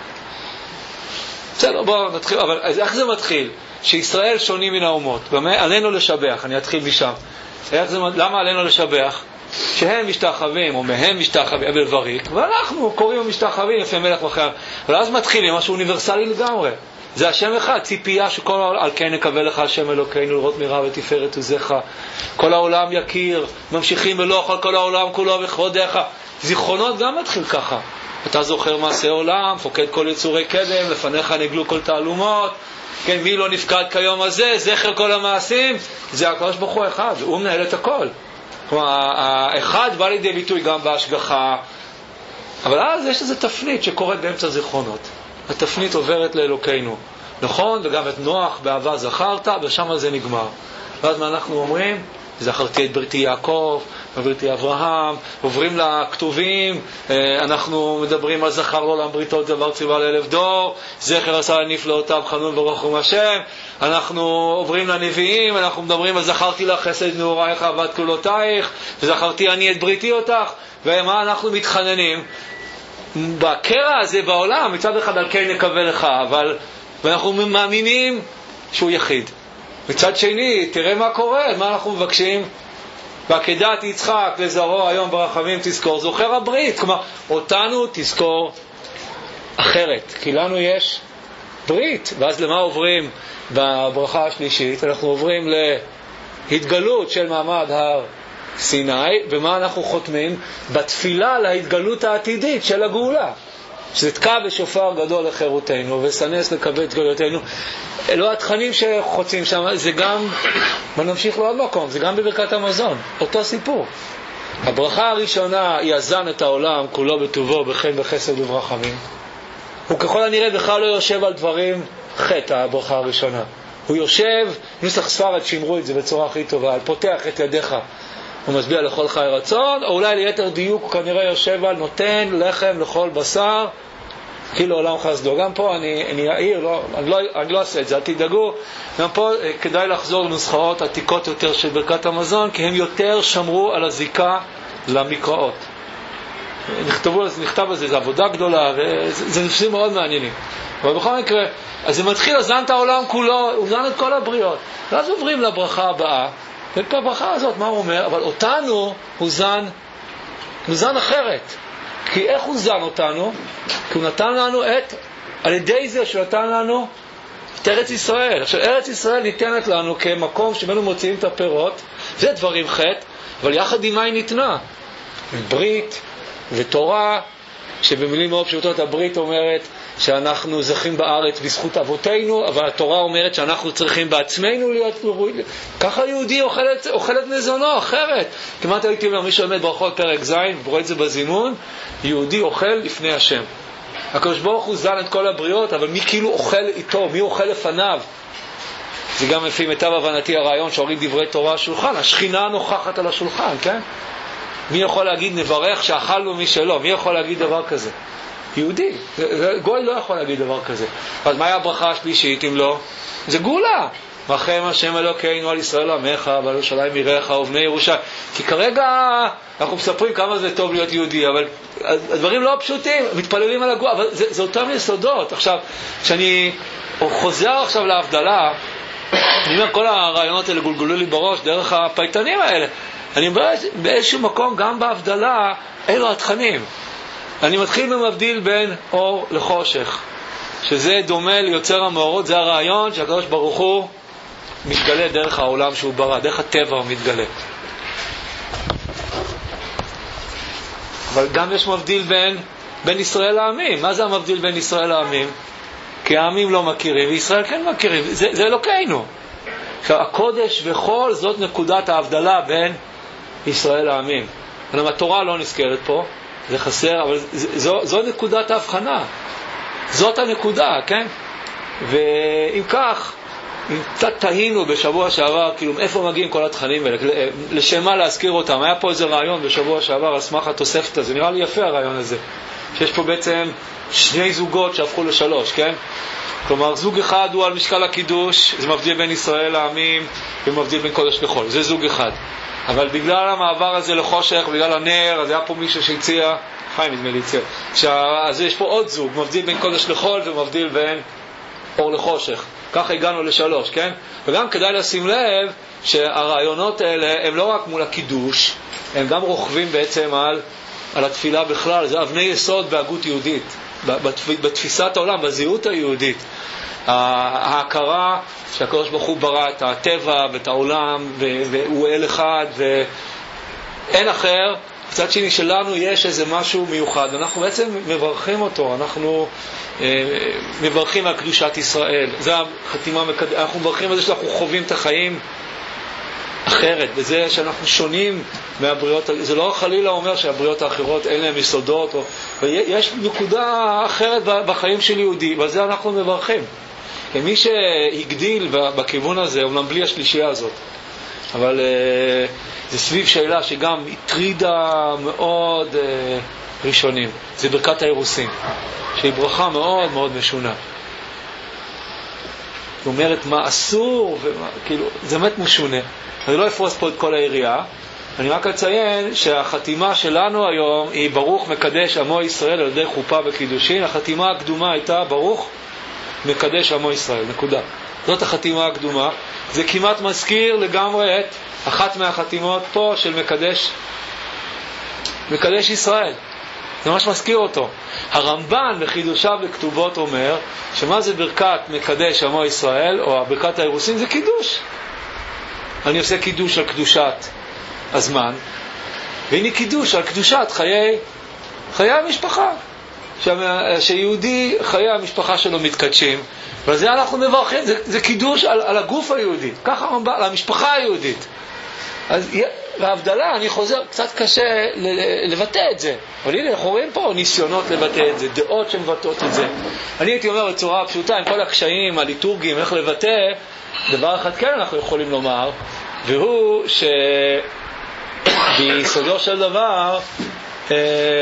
בסדר, בואו נתחיל. אבל איך זה מתחיל? שישראל שונים מן האומות. עלינו לשבח, אני אתחיל משם. זה, למה עלינו לשבח? שהם משתחווים, או מהם משתחווים, אבל וריק, ואנחנו קוראים משתחווים לפי מלך וחייו. אבל אז מתחילים משהו אוניברסלי לגמרי. זה השם אחד, ציפייה שכל על כן נקווה לך השם אלוקינו לראות מרע ותפארת עוזך. כל העולם יכיר, ממשיכים ולא על כל העולם כולו וכבודך. זיכרונות גם מתחיל ככה. אתה זוכר מעשה עולם, פוקד כל יצורי קדם, לפניך נגלו כל תעלומות. כן, מי לא נפקד כיום הזה, זכר כל המעשים. זה הקדוש ברוך הוא אחד, הוא מנהל את הכל. כלומר, האחד בא לידי ביטוי גם בהשגחה, אבל אז יש איזו תפנית שקורית באמצע זיכרונות. התפנית עוברת לאלוקינו, נכון? וגם את נוח באהבה זכרת, ושם זה נגמר. ואז מה אנחנו אומרים? זכרתי את בריתי יעקב, בריתי אברהם, עוברים לכתובים, אנחנו מדברים על זכר לעולם בריתות דבר ציווה לאלף דור, זכר עשה לנפלאותיו חנון ורחום השם. אנחנו עוברים לנביאים, אנחנו מדברים על זכרתי לך חסד נעורייך אהבת כלולותייך, וזכרתי אני את בריתי אותך. ומה אנחנו מתחננים? בקרע הזה בעולם, מצד אחד על כן נקווה לך, אבל ואנחנו מאמינים שהוא יחיד. מצד שני, תראה מה קורה, מה אנחנו מבקשים? בעקדת יצחק לזרוע היום ברחמים תזכור, זוכר הברית. כלומר, אותנו תזכור אחרת, כי לנו יש ברית. ואז למה עוברים בברכה השלישית? אנחנו עוברים להתגלות של מעמד הר סיני, ומה אנחנו חותמים? בתפילה להתגלות העתידית של הגאולה, שזה תקע בשופר גדול לחירותנו וסנס לקבץ גדולתנו. אלו התכנים שחוצים שם. זה גם, ונמשיך לעוד מקום, זה גם בברכת המזון, אותו סיפור. הברכה הראשונה היא יזן את העולם כולו בטובו בחן בחסד וברחמים. הוא ככל הנראה בכלל לא יושב על דברים חטא. הברכה הראשונה הוא יושב, נוסח ספרד שימרו את זה בצורה הכי טובה, על פותח את ידיך הוא משביע לכל חי רצון, או אולי ליתר דיוק הוא כנראה יושב על נותן לחם לכל בשר כי לעולם חסדו. גם פה אני, אני אעיר, לא, אני, לא, אני לא אעשה את זה, אל תדאגו. גם פה כדאי לחזור לנוסחאות עתיקות יותר של ברכת המזון, כי הם יותר שמרו על הזיקה למקראות. נכתבו, נכתב על זה, זה עבודה גדולה, וזה, זה נושאים מאוד מעניינים. אבל בכל מקרה, אז זה מתחיל, הזן את העולם כולו, הוא זן את כל הבריאות. ואז עוברים לברכה הבאה, ופה הברכה הזאת, מה הוא אומר? אבל אותנו הוא זן, הוא זן אחרת. כי איך הוא זן אותנו? כי הוא נתן לנו את, על ידי זה שהוא נתן לנו את ארץ ישראל. עכשיו, ארץ ישראל ניתנת לנו כמקום שבנו מוציאים את הפירות, זה דברים חטא, אבל יחד עם מה היא ניתנה? ברית ותורה, שבמילים מאוד פשוטות הברית אומרת שאנחנו זכים בארץ בזכות אבותינו, אבל התורה אומרת שאנחנו צריכים בעצמנו להיות ראויים. ככה יהודי אוכלת, אוכלת מזונו, אחרת. כמעט הייתי אומר, מי שעומד ברכות פרק ז', ורואה את זה בזימון, יהודי אוכל לפני השם. הקדוש ברוך הוא זן את כל הבריאות, אבל מי כאילו אוכל איתו, מי אוכל לפניו? זה גם לפי מיטב הבנתי הרעיון שהוריד דברי תורה על השולחן, השכינה נוכחת על השולחן, כן? מי יכול להגיד נברך שאכלנו מי שלא? מי יכול להגיד דבר כזה? יהודי. גוי לא יכול להגיד דבר כזה. אז מהי הברכה השלישית אם לא? זה גאולה. רחם השם אלוקינו על ישראל עמך ועל ירושלים עירך ובני ירושלים. כי כרגע אנחנו מספרים כמה זה טוב להיות יהודי, אבל הדברים לא פשוטים, מתפללים על הגוע, אבל זה, זה אותם יסודות. עכשיו, כשאני חוזר עכשיו להבדלה, אני אומר, כל הרעיונות האלה גולגלו לי בראש דרך הפייטנים האלה. אני אומר, באיזשהו מקום, גם בהבדלה, אלו התכנים. אני מתחיל במבדיל בין אור לחושך, שזה דומה ליוצר המאורות. זה הרעיון שהקדוש ברוך הוא מתגלה דרך העולם שהוא ברא, דרך הטבע הוא מתגלה. אבל גם יש מבדיל בין, בין ישראל לעמים. מה זה המבדיל בין ישראל לעמים? כי העמים לא מכירים, וישראל כן מכירים. זה, זה אלוקינו. עכשיו, הקודש וכל זאת נקודת ההבדלה בין ישראל לעמים. אבל התורה לא נזכרת פה, זה חסר, אבל זו, זו נקודת ההבחנה. זאת הנקודה, כן? ואם כך, אם קצת תהינו בשבוע שעבר, כאילו, איפה מגיעים כל התכנים האלה? לשם מה להזכיר אותם? היה פה איזה רעיון בשבוע שעבר, על סמך התוספת הזה. נראה לי יפה הרעיון הזה. שיש פה בעצם שני זוגות שהפכו לשלוש, כן? כלומר, זוג אחד הוא על משקל הקידוש, זה מבדיל בין ישראל לעמים, ומבדיל בין קודש לחול. זה זוג אחד. אבל בגלל המעבר הזה לחושך, בגלל הנר, אז היה פה מישהו שהציע, חיים נדמה לי הציע, אז יש פה עוד זוג, מבדיל בין קודש לחול ומבדיל בין אור לחושך. ככה הגענו לשלוש, כן? וגם כדאי לשים לב שהרעיונות האלה הם לא רק מול הקידוש, הם גם רוכבים בעצם על, על התפילה בכלל. זה אבני יסוד בהגות יהודית, בתפיסת העולם, בזהות היהודית. ההכרה שהקדוש ברוך הוא ברא את הטבע ואת העולם, והוא אל אחד ואין אחר. בצד שני שלנו יש איזה משהו מיוחד, אנחנו בעצם מברכים אותו, אנחנו אה, מברכים על קדושת ישראל. זה החתימה, אנחנו מברכים על זה שאנחנו חווים את החיים אחרת, בזה שאנחנו שונים מהבריאות. זה לא חלילה אומר שהבריאות האחרות אין להם יסודות, או, יש נקודה אחרת בחיים של יהודי, ועל זה אנחנו מברכים. מי שהגדיל בכיוון הזה, אומנם בלי השלישייה הזאת, אבל uh, זה סביב שאלה שגם הטרידה מאוד uh, ראשונים. זה ברכת האירוסין, שהיא ברכה מאוד מאוד משונה. היא אומרת מה אסור, ומה, כאילו, זה באמת משונה. אני לא אפרוס פה את כל העירייה, אני רק אציין שהחתימה שלנו היום היא ברוך מקדש עמו ישראל על ידי חופה וקידושין. החתימה הקדומה הייתה ברוך מקדש עמו ישראל, נקודה. זאת החתימה הקדומה. זה כמעט מזכיר לגמרי את אחת מהחתימות פה של מקדש מקדש ישראל. זה ממש מזכיר אותו. הרמב"ן בחידושיו לכתובות אומר שמה זה ברכת מקדש עמו ישראל או ברכת האירוסין? זה קידוש. אני עושה קידוש על קדושת הזמן, והנה קידוש על קדושת חיי חיי המשפחה. שיהודי, חיי המשפחה שלו מתקדשים, ועל זה אנחנו מברכים. זה, זה קידוש על, על הגוף היהודי, ככה רמב"ן, על המשפחה היהודית. אז בהבדלה אני חוזר, קצת קשה לבטא את זה, אבל הנה אנחנו רואים פה ניסיונות לבטא את זה, דעות שמבטאות את זה. אני הייתי אומר בצורה פשוטה, עם כל הקשיים הליטורגיים איך לבטא, דבר אחד כן אנחנו יכולים לומר, והוא שביסודו של דבר אה,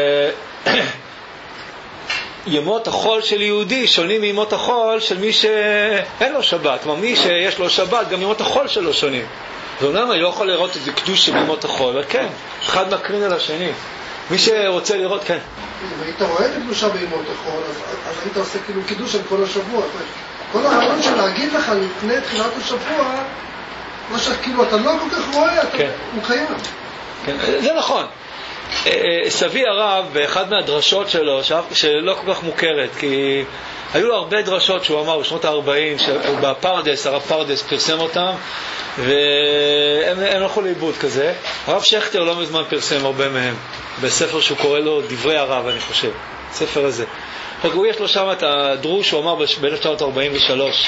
ימות החול של יהודי שונים מימות החול של מי שאין לו שבת. כלומר, מי שיש לו שבת, גם ימות החול שלו שונים. ואומנם אני לא יכול לראות את זה קדוש של ימות החול, אבל כן, אחד מקרין על השני. מי שרוצה לראות, כן. והיית רואה את הקדושה בימות החול, אז, אז היית עושה כאילו קידוש על כל השבוע. כל הרעיון של להגיד לך לפני תחילת השבוע, מה שכאילו אתה לא כל כך רואה, אתה, כן. הוא קיים. כן, זה נכון. סבי הרב באחד מהדרשות שלו שלא כל כך מוכרת, כי היו לו הרבה דרשות שהוא אמר בשנות ה-ארבעים בפרדס, הרב פרדס פרסם אותם והם הלכו לאיבוד כזה. הרב שכטר לא מזמן פרסם הרבה מהם בספר שהוא קורא לו דברי הרב, אני חושב, ספר הזה. הוא יש לו שם את הדרוש שהוא אמר ב-אלף תשע מאות ארבעים ושלוש,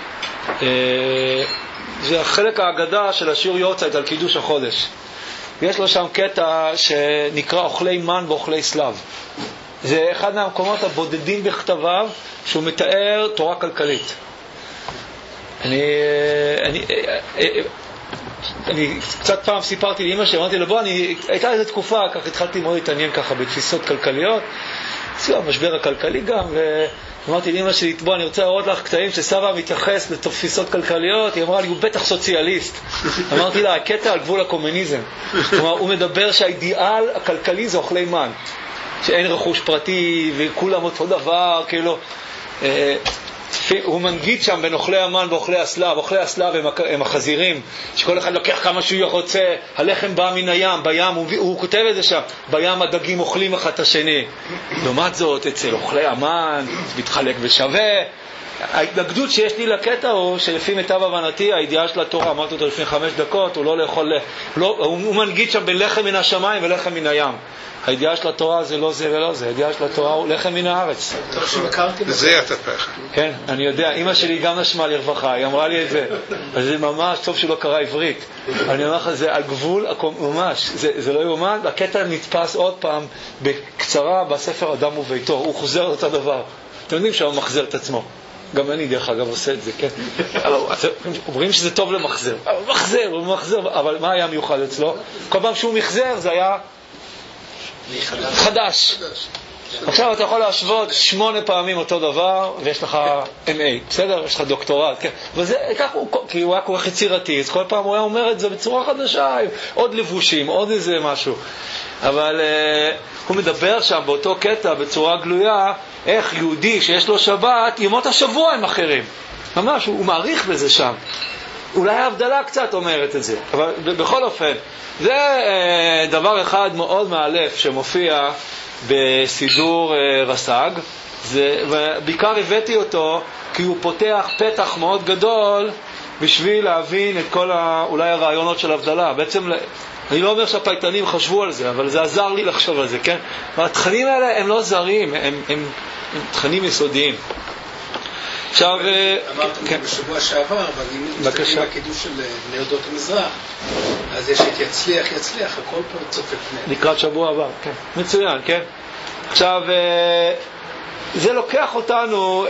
זה החלק האגדה של השיעור יורצייט על קידוש החודש. יש לו שם קטע שנקרא אוכלי מן ואוכלי סלב. זה אחד מהמקומות הבודדים בכתביו שהוא מתאר תורה כלכלית. אני, אני, אני קצת פעם סיפרתי לאמא שאמרתי לו, בוא, אני, הייתה איזו תקופה, כך התחלתי מאוד להתעניין ככה בתפיסות כלכליות, אצלו המשבר הכלכלי גם, ואמרתי לאמא שלי, בוא, אני רוצה להראות לך קטעים שסבא מתייחס לתפיסות כלכליות, היא אמרה לי, הוא בטח סוציאליסט. אמרתי לה, הקטע על גבול הקומוניזם. כלומר, הוא מדבר שהאידיאל הכלכלי זה אוכלי מן, שאין רכוש פרטי וכולם אותו דבר, כאילו, הוא מנגיד שם בין אוכלי המן ואוכלי הסלב. אוכלי הסלב הם, הם החזירים, שכל אחד לוקח כמה שהוא רוצה, הלחם בא מן הים, בים, הוא, הוא כותב את זה שם, בים הדגים אוכלים אחד את השני. לעומת זאת, אצל אוכלי המן מתחלק בשווה. ההתנגדות שיש לי לקטע הוא שלפי מיטב הבנתי, הידיעה של התורה, אמרתי אותו לפני חמש דקות, הוא לא לאכול, לא, הוא מנגיד שם בין לחם מן השמיים ולחם מן הים. הידיעה של התורה זה לא זה ולא זה, הידיעה של התורה הוא לחם מן הארץ. זה התפך. כן, אני יודע, אמא שלי גם נשמה לרווחה, היא אמרה לי את זה. אז זה ממש טוב שלא קרא עברית. אני אומר לך, זה על גבול, ממש, זה, זה לא יומן. הקטע נתפס עוד פעם בקצרה בספר אדם וביתו, הוא חוזר אותו דבר. אתם יודעים שהוא מחזר את עצמו. גם אני דרך אגב עושה את זה, כן? אומרים שזה טוב למחזר. מחזר, הוא מחזר, אבל מה היה מיוחד אצלו? כל פעם שהוא מחזר זה היה חדש. עכשיו אתה יכול להשוות שמונה פעמים אותו דבר ויש לך אם איי, בסדר? יש לך דוקטורט, כן? וזה כך הוא, כי הוא היה כל כך יצירתי, אז כל פעם הוא היה אומר את זה בצורה חדשה, עוד לבושים, עוד איזה משהו. אבל uh, הוא מדבר שם באותו קטע בצורה גלויה איך יהודי שיש לו שבת, ימות השבוע הם אחרים. ממש, הוא, הוא מעריך בזה שם. אולי ההבדלה קצת אומרת את זה, אבל בכל אופן זה uh, דבר אחד מאוד מאלף שמופיע בסידור uh, רס"ג. זה, ובעיקר הבאתי אותו כי הוא פותח פתח מאוד גדול בשביל להבין את כל ה, אולי הרעיונות של הבדלה. בעצם אני לא אומר שהפייטנים חשבו על זה, אבל זה עזר לי לחשוב על זה, כן? והתכנים האלה הם לא זרים, הם, הם, הם תכנים יסודיים. עכשיו, אמרת כן. בשבוע שעבר, אבל אם מסתכלים בקידוש של בני עדות המזרח, אז יש את יצליח, יצליח, הכל פה צופה פני. לקראת שבוע הבא, כן. מצוין, כן? עכשיו, זה לוקח אותנו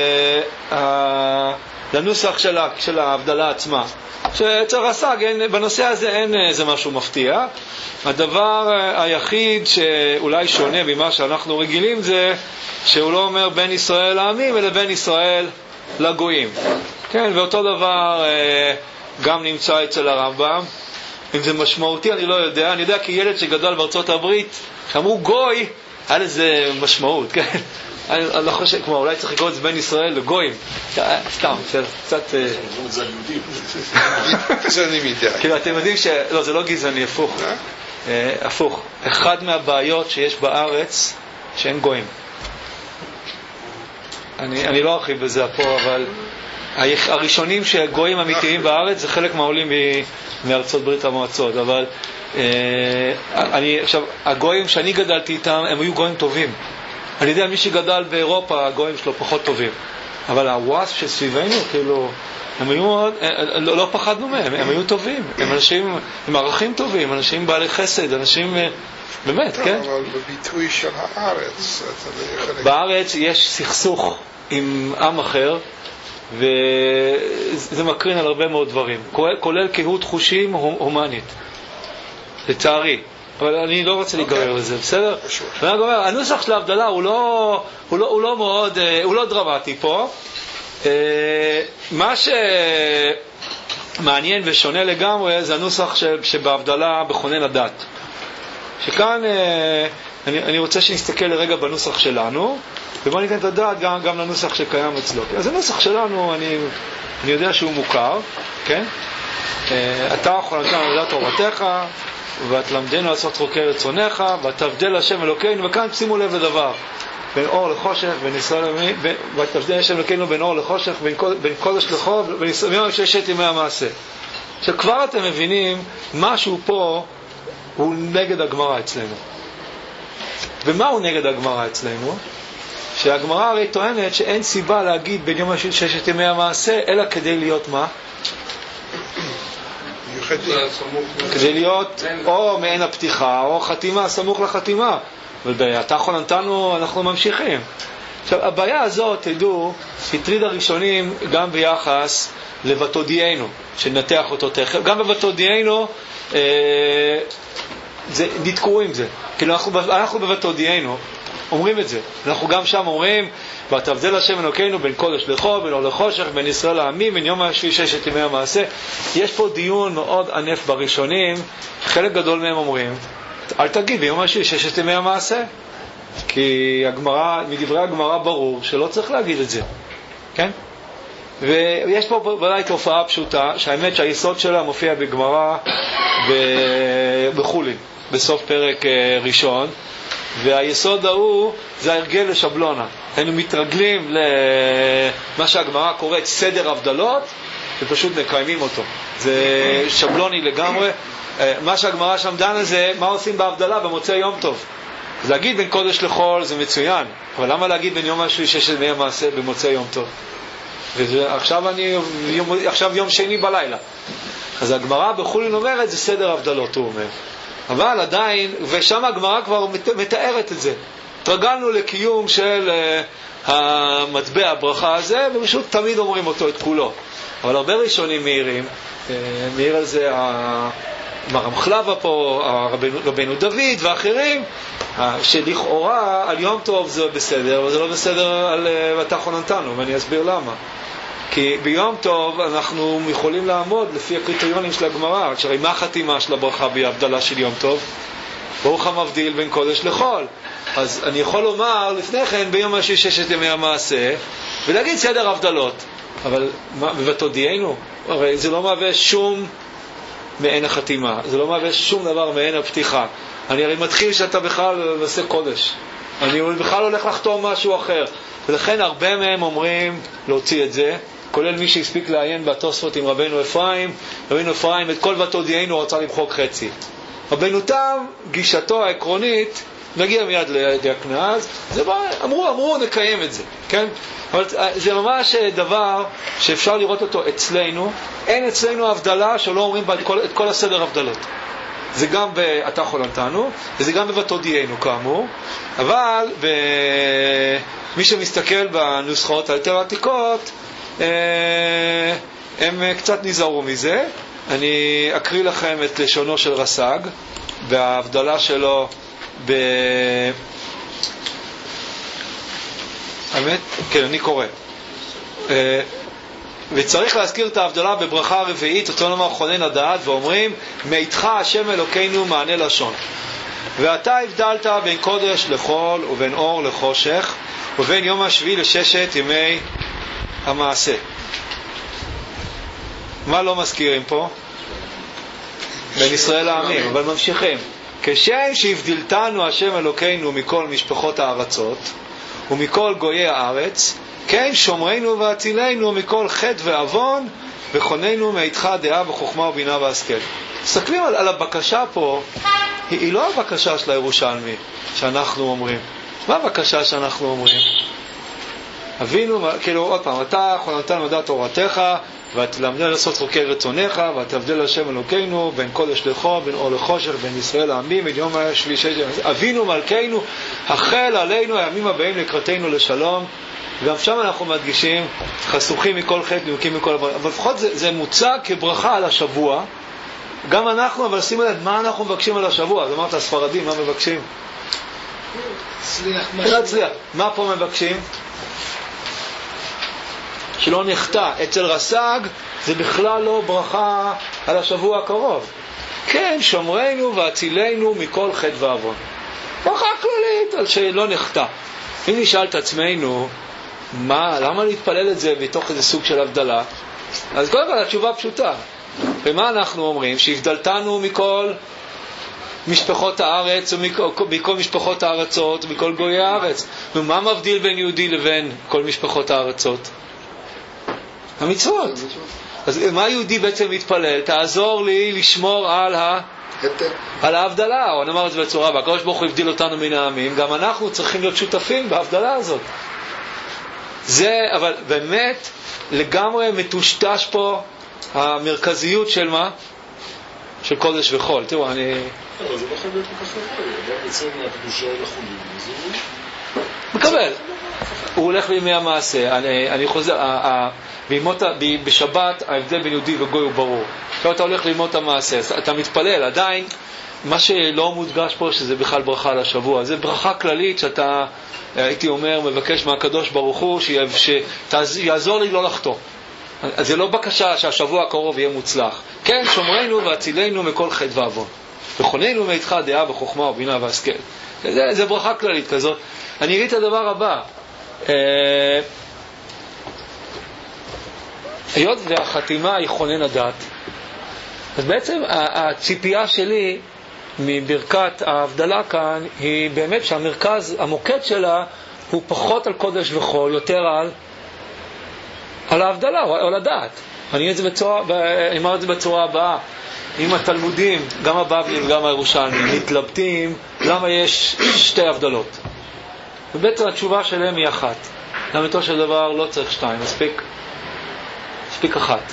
לנוסח של, של ההבדלה עצמה. שאצל רס"ג בנושא הזה אין איזה משהו מפתיע. הדבר היחיד שאולי שונה ממה שאנחנו רגילים זה שהוא לא אומר בין ישראל לעמים אלא בין ישראל לגויים. כן, ואותו דבר גם נמצא אצל הרמב"ם. אם זה משמעותי אני לא יודע. אני יודע כי ילד שגדל בארצות הברית שאמרו גוי היה לזה משמעות, כן? אני לא חושב, כמו אולי צריך לקרוא את זה בין ישראל לגויים. סתם, קצת... זה יהודים. גזעני מדי. כאילו, אתם יודעים ש... לא, זה לא גזעני, הפוך. הפוך. אחד מהבעיות שיש בארץ, שאין גויים. אני לא ארחיב בזה פה, אבל הראשונים שגויים אמיתיים בארץ זה חלק מהעולים מארצות ברית המועצות, אבל עכשיו, הגויים שאני גדלתי איתם, הם היו גויים טובים. אני יודע, מי שגדל באירופה, הגויים שלו פחות טובים. אבל הוואס שסביבנו, כאילו, הם היו, לא, לא פחדנו מהם, הם היו טובים. הם אנשים עם ערכים טובים, אנשים בעלי חסד, אנשים, באמת, כן? אבל בביטוי של הארץ, בארץ יש סכסוך עם עם אחר, וזה מקרין על הרבה מאוד דברים, כולל קהות חושים הומנית. לצערי. אבל אני לא רוצה להיגרר לזה, בסדר? ואני אומר, הנוסח של ההבדלה הוא לא, הוא לא, הוא לא מאוד, הוא לא דרמטי פה. מה שמעניין ושונה לגמרי זה הנוסח שבהבדלה בכונן הדת. שכאן אני, אני רוצה שנסתכל לרגע בנוסח שלנו, ובוא ניתן את הדעת גם, גם לנוסח שקיים אצלו. אז הנוסח שלנו, אני, אני יודע שהוא מוכר, כן? אתה יכול לתת לנו לדעת תורתך, ותלמדנו לעשות חוקי רצונך, ותבדל השם אלוקינו, וכאן שימו לב לדבר, בין אור לחושך, בין ישראל למי, ותבדל השם אלוקינו בין אור לחושך, בין, בין קודש לחוב, בין ישראל ששת ימי המעשה. שכבר אתם מבינים, משהו פה הוא נגד הגמרא אצלנו. ומה הוא נגד הגמרא אצלנו? שהגמרא הרי טוענת שאין סיבה להגיד בין יום ששת ימי המעשה, אלא כדי להיות מה? כדי להיות או מעין הפתיחה או חתימה, סמוך לחתימה. ובאתה חוננתנו אנחנו ממשיכים. עכשיו, הבעיה הזאת, תדעו, הטריד הראשונים גם ביחס לבתודיענו, שנתח אותו תכף. גם בבתודיענו אה, זה, נתקעו עם זה. כאילו אנחנו, אנחנו בבתודיענו, אומרים את זה. אנחנו גם שם אומרים, ותבדל השם אלוקינו בין קודש לחול, בין אור לחושך, בין ישראל לעמים, בין יום השביעי ששת ימי המעשה. יש פה דיון מאוד ענף בראשונים, חלק גדול מהם אומרים, אל תגיד ביום השביעי ששת ימי המעשה, כי הגמרא, מדברי הגמרא ברור שלא צריך להגיד את זה, כן? ויש פה ודאי תופעה פשוטה, שהאמת שהיסוד שלה מופיע בגמרא בחולין, בסוף פרק ראשון, והיסוד ההוא זה ההרגל לשבלונה. היינו מתרגלים למה שהגמרא קוראת סדר הבדלות, ופשוט מקיימים אותו. זה שבלוני לגמרי. מה שהגמרא שם דן הזה, מה עושים בהבדלה במוצאי יום טוב. אז להגיד בין קודש לחול זה מצוין, אבל למה להגיד בין יום השביעי ששת ימי המעשה במוצאי יום טוב? ועכשיו אני, יום, עכשיו יום שני בלילה. אז הגמרא בחולין אומרת, זה סדר הבדלות, הוא אומר. אבל עדיין, ושם הגמרא כבר מתארת את זה. התרגלנו לקיום של uh, המטבע הברכה הזה, ופשוט תמיד אומרים אותו את כולו. אבל הרבה ראשונים מהירים, uh, מהיר על זה הרמחלבא פה, הרבנו, רבנו דוד ואחרים, uh, שלכאורה על יום טוב זה בסדר, אבל זה לא בסדר על uh, ותחון נתנו, ואני אסביר למה. כי ביום טוב אנחנו יכולים לעמוד לפי הקריטריונים של הגמרא, שהרי מה החתימה של הברכה בהבדלה של יום טוב? ברוך המבדיל בין קודש לחול. אז אני יכול לומר לפני כן ביום השביעי ששת ימי המעשה ולהגיד סדר הבדלות, אבל ותודיענו, הרי זה לא מהווה שום מעין החתימה, זה לא מהווה שום דבר מעין הפתיחה. אני הרי מתחיל שאתה בכלל עושה קודש, אני בכלל הולך לחתום משהו אחר, ולכן הרבה מהם אומרים להוציא את זה, כולל מי שהספיק לעיין בתוספות עם רבנו אפרים. רבנו אפרים את כל ותודיענו רצה למחוק חצי. רבנו תם, גישתו העקרונית, נגיע מיד לידי הכנז, זה בא, אמרו, אמרו, נקיים את זה, כן? אבל זה ממש דבר שאפשר לראות אותו אצלנו. אין אצלנו הבדלה שלא אומרים בה את כל, את כל הסדר הבדלות. זה גם באתה חולנתנו, וזה גם בוותודיענו כאמור, אבל מי שמסתכל בנוסחאות היותר עתיקות, הם קצת נזהרו מזה. אני אקריא לכם את לשונו של רס"ג, וההבדלה שלו ב... האמת? כן, אני קורא. וצריך להזכיר את ההבדלה בברכה הרביעית, אותו נאמר חונן הדעת, ואומרים, מאיתך השם אלוקינו מענה לשון. ואתה הבדלת בין קודש לחול, ובין אור לחושך, ובין יום השביעי לששת ימי המעשה. מה לא מזכירים פה? בין ישראל לעמים, אבל ממשיכים. כשם שהבדלתנו השם אלוקינו מכל משפחות הארצות, ומכל גויי הארץ, כן שומרנו והצילנו מכל חטא ועוון, וכוננו מאיתך דעה וחוכמה ובינה והשכל. תסתכלים על, על הבקשה פה, היא, היא לא הבקשה של הירושלמי שאנחנו אומרים. מה הבקשה שאנחנו אומרים? אבינו, כאילו עוד פעם, אתה חוננתנו לדעת תורתך, ותלמדנו לעשות חוקי רצונך, ותבדל השם אלוקינו בין קודש לחול, בין אור לחושך, בין ישראל לעמים, בין יום השביעי ששת ימי המעשה. אבינו מלכנו, החל עלינו הימים הבאים לקראתנו לשלום. גם שם אנחנו מדגישים חסוכים מכל חטא, נימוקים מכל עבר. אבל לפחות זה, זה מוצע כברכה על השבוע. גם אנחנו, אבל שימו לב, מה אנחנו מבקשים על השבוע? אז אמרת, הספרדים, מה מבקשים? צליח. צליח. מה פה מבקשים? שלא נחטא. אצל רס"ג זה בכלל לא ברכה על השבוע הקרוב. כן, שומרנו והצילנו מכל חטא ועוון. ברכה כללית על שלא נחטא. אם נשאל את עצמנו, מה, למה להתפלל את זה בתוך איזה סוג של הבדלה? אז קודם כל התשובה פשוטה. ומה אנחנו אומרים? שהבדלתנו מכל משפחות הארץ ומכל משפחות הארצות ומכל גויי הארץ. ומה מבדיל בין יהודי לבין כל משפחות הארצות? המצוות. אז מה יהודי בעצם מתפלל? תעזור לי לשמור על ה... על ההבדלה, או נאמר את זה בצורה הבאה, הקדוש ברוך הוא הבדיל אותנו מן העמים, גם אנחנו צריכים להיות שותפים בהבדלה הזאת. זה, אבל באמת לגמרי מטושטש פה המרכזיות של מה? של קודש וחול. תראו, אני... אבל זה לא חייב להיות כל כך הרבה, בעצם הקדושה לחולים, זה מקבל. הוא הולך בימי המעשה. אני, אני חוזר, בימות, בשבת ההבדל בין יהודי וגוי הוא ברור. עכשיו אתה הולך ללמוד את המעשה, אתה מתפלל, עדיין מה שלא מודגש פה שזה בכלל ברכה לשבוע, זה ברכה כללית שאתה, הייתי אומר, מבקש מהקדוש ברוך הוא שיעזור לי לא לחטוא. אז זה לא בקשה שהשבוע הקרוב יהיה מוצלח. כן, שומרנו והצילנו מכל חטא ועוון. וכוננו מאיתך דעה וחוכמה ובינה והשכל. זה, זה ברכה כללית כזאת. אני אגיד את הדבר הבא. היות והחתימה היא כונן הדת, אז בעצם הציפייה שלי מברכת ההבדלה כאן היא באמת שהמרכז, המוקד שלה הוא פחות על קודש וחול, יותר על על ההבדלה או על הדת. אני אומר את זה בצורה הבאה. אם התלמודים, גם הבבלים וגם הירושלמים, מתלבטים למה יש שתי הבדלות, ובעצם התשובה שלהם היא אחת. לאמיתו של דבר לא צריך שתיים, מספיק מספיק אחת.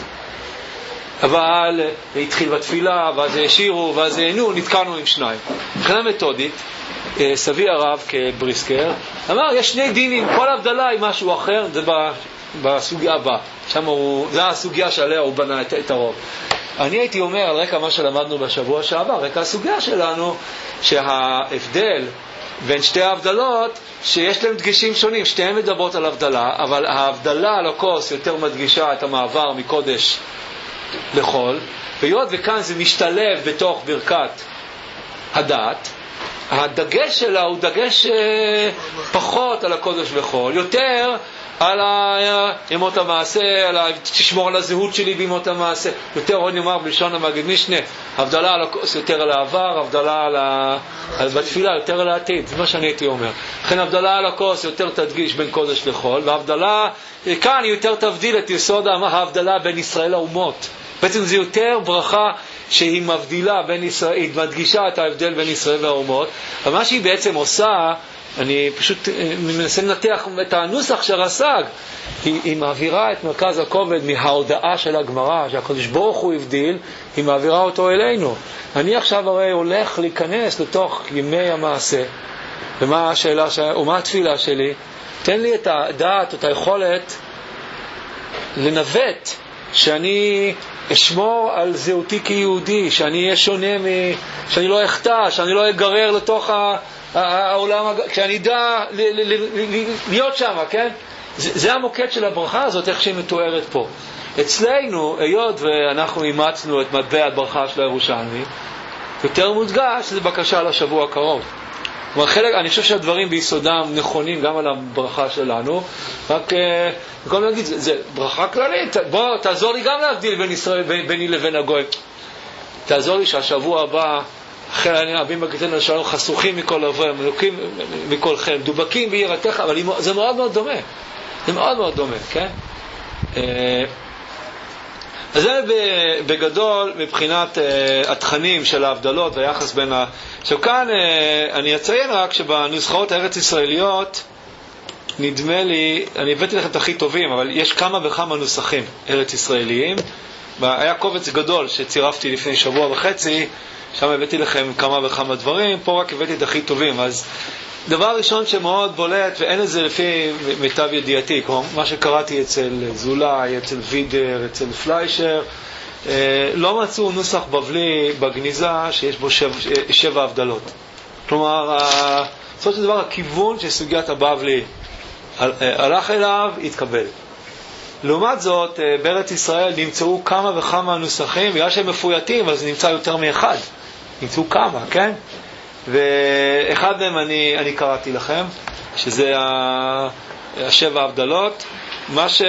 אבל התחיל בתפילה, ואז השאירו, ואז הענו, נתקענו עם שניים. מבחינה מתודית, סבי הרב כבריסקר אמר, יש שני דינים, כל הבדלה היא משהו אחר, זה בסוגיה הבאה. שם הוא, זה הסוגיה שעליה הוא בנה את, את הרוב. אני הייתי אומר, על רקע מה שלמדנו בשבוע שעבר, רקע הסוגיה שלנו, שההבדל בין שתי ההבדלות, שיש להם דגשים שונים, שתיהן מדברות על הבדלה, אבל ההבדלה על הכוס יותר מדגישה את המעבר מקודש לחול, והיות וכאן זה משתלב בתוך ברכת הדת, הדגש שלה הוא דגש אה, פחות על הקודש לחול, יותר על ימות המעשה, על ה... תשמור על הזהות שלי בימות המעשה, יותר עוד נאמר בלשון המגיד משנה, הבדלה על הכוס יותר על העבר, הבדלה על ה... על בתפילה יותר על העתיד, זה מה שאני הייתי אומר. לכן הבדלה על הכוס יותר תדגיש בין קודש לחול, והבדלה כאן היא יותר תבדיל את יסוד ההבדלה בין ישראל לאומות. בעצם זה יותר ברכה שהיא מבדילה בין ישראל, היא מדגישה את ההבדל בין ישראל והאומות, אבל מה שהיא בעצם עושה, אני פשוט מנסה לנתח את הנוסח של הרס"ג, היא, היא מעבירה את מרכז הכובד מההודעה של הגמרא שהקדוש ברוך הוא הבדיל, היא מעבירה אותו אלינו. אני עכשיו הרי הולך להיכנס לתוך ימי המעשה, ומה השאלה ש... ומה התפילה שלי? תן לי את הדעת, את היכולת לנווט שאני אשמור על זהותי כיהודי, שאני אהיה שונה מ... שאני לא אחטא, שאני לא אגרר לתוך ה... העולם, כשאני אדע להיות שם, כן? זה, זה המוקד של הברכה הזאת, איך שהיא מתוארת פה. אצלנו, היות ואנחנו אימצנו את מטבע הברכה של הירושלמי, יותר מודגש, זה בקשה לשבוע הקרוב. כלומר, חלק, אני חושב שהדברים ביסודם נכונים גם על הברכה שלנו, רק במקום להגיד, זה, זה ברכה כללית, בוא, תעזור לי גם להבדיל בין ישראל, בין, ביני לבין הגוי. תעזור לי שהשבוע הבא, אחרי רבים בקטנה שלנו חסוכים מכל עבר, מלוקים מכל חן, דובקים בירתך, אבל זה מאוד מאוד דומה. זה מאוד מאוד דומה, כן? אז זה בגדול מבחינת התכנים של ההבדלות והיחס בין ה... עכשיו כאן אני אציין רק שבנוסחאות הארץ ישראליות, נדמה לי, אני הבאתי לכם את הכי טובים, אבל יש כמה וכמה נוסחים ארץ ישראליים. היה קובץ גדול שצירפתי לפני שבוע וחצי, שם הבאתי לכם כמה וכמה דברים, פה רק הבאתי את הכי טובים. אז דבר ראשון שמאוד בולט, ואין את זה לפי מיטב ידיעתי, כמו מה שקראתי אצל זולאי, אצל וידר, אצל פליישר, לא מצאו נוסח בבלי בגניזה שיש בו שבע, שבע הבדלות. כלומר, בסופו של דבר הכיוון של סוגיית הבבלי הלך אליו, התקבל. לעומת זאת, בארץ ישראל נמצאו כמה וכמה נוסחים, בגלל שהם מפויטים, אז נמצא יותר מאחד. נמצאו כמה, כן? ואחד מהם אני, אני קראתי לכם, שזה השבע הבדלות. מה ש...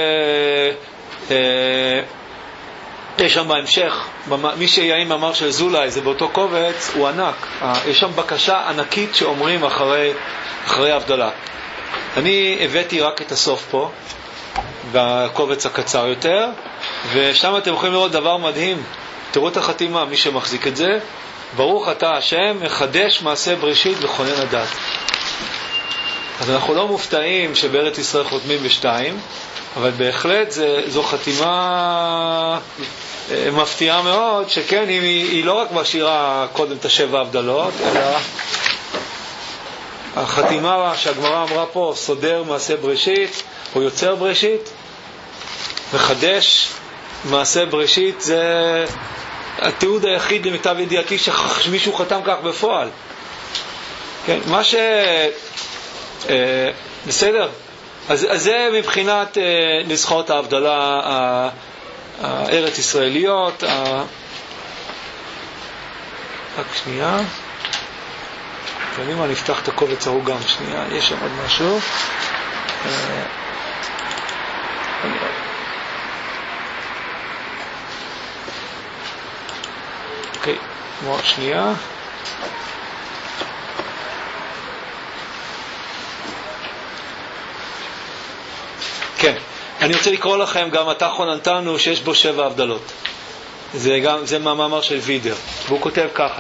יש שם בהמשך, מי שיעים אמר של זולאי, זה באותו קובץ, הוא ענק. יש שם בקשה ענקית שאומרים אחרי, אחרי הבדלה. אני הבאתי רק את הסוף פה, בקובץ הקצר יותר, ושם אתם יכולים לראות דבר מדהים. תראו את החתימה, מי שמחזיק את זה, ברוך אתה השם מחדש מעשה בראשית וכונן הדת. אז אנחנו לא מופתעים שבארץ ישראל חותמים בשתיים, אבל בהחלט זה, זו חתימה מפתיעה מאוד, שכן היא, היא לא רק משאירה קודם את השבע הבדלות, אלא החתימה שהגמרא אמרה פה, סודר מעשה בראשית, או יוצר בראשית, מחדש מעשה בראשית, זה התיעוד היחיד למיטב ידיעתי שמישהו חתם כך בפועל. כן, מה ש... אה, בסדר? אז, אז זה מבחינת אה, נוסחאות ההבדלה הארץ ישראליות. ה... רק שנייה. ואני מה נפתח את הקובץ ההוא גם. שנייה, יש שם עוד משהו. אה, אוקיי, בואו שנייה. כן, אני רוצה לקרוא לכם גם אתה חוננתנו שיש בו שבע הבדלות. זה גם, זה מהמאמר של וידר, והוא כותב ככה: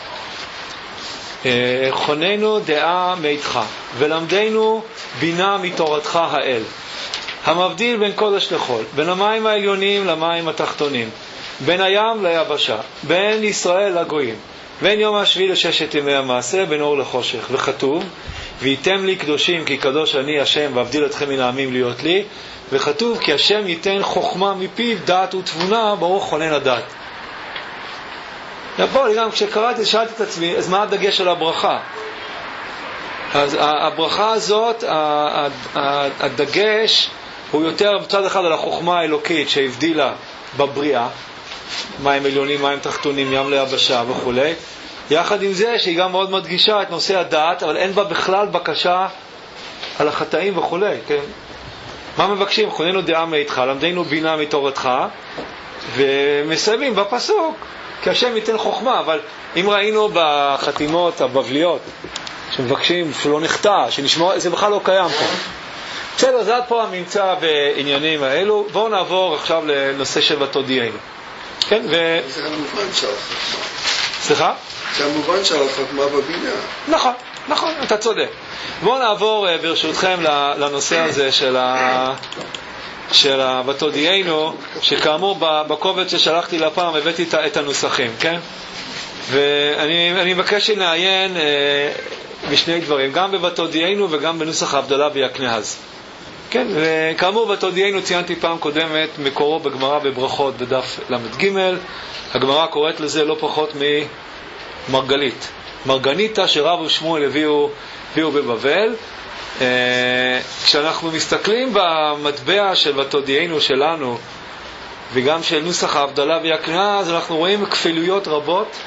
חוננו דעה מאיתך ולמדנו בינה מתורתך האל, המבדיל בין קודש לחול, בין המים העליונים למים התחתונים, בין הים ליבשה, בין ישראל לגויים, בין יום השביעי לששת ימי המעשה, בין אור לחושך. וכתוב: וייתם לי קדושים כי קדוש אני השם ואבדיל אתכם מן העמים להיות לי. וכתוב: כי השם ייתן חוכמה מפיו, דעת ותבונה, ברוך חונן הדעת. פה גם כשקראתי שאלתי את עצמי, אז מה הדגש על הברכה? אז הברכה הזאת, הדגש הוא יותר בצד אחד על החוכמה האלוקית שהבדילה בבריאה, מים עליונים, מים תחתונים, ים ליבשה וכו'. יחד עם זה שהיא גם מאוד מדגישה את נושא הדעת, אבל אין בה בכלל בקשה על החטאים וכו'. כן? מה מבקשים? חוננו דעה מאיתך, למדנו בינה מתורתך, ומסיימים בפסוק כי השם ייתן חוכמה. אבל אם ראינו בחתימות הבבליות שמבקשים שלא נחטא, שנשמע, זה בכלל לא קיים פה. בסדר, זה עד פה הממצא בעניינים האלו. בואו נעבור עכשיו לנושא של ותודיענו. כן, ו... זה המובן של החוכמה. סליחה? זה המובן של החוכמה בבינה. נכון, נכון, אתה צודק. בואו נעבור ברשותכם לנושא הזה של ה... של ותודיענו, שכאמור בקובץ ששלחתי לפעם הבאתי את הנוסחים, כן? ואני אני מבקש שנעיין אה, בשני דברים, גם בוותודיענו וגם בנוסח ההבדלה ויקנעז. כן, וכאמור ותודיענו ציינתי פעם קודמת מקורו בגמרא בברכות בדף למד ג'. הגמרא קוראת לזה לא פחות ממרגלית, מרגניתא שרב ושמואל הביאו, הביאו בבבל. אה, כשאנחנו מסתכלים במטבע של ותודיענו שלנו וגם של נוסח ההבדלה ויקנעז, אנחנו רואים כפילויות רבות,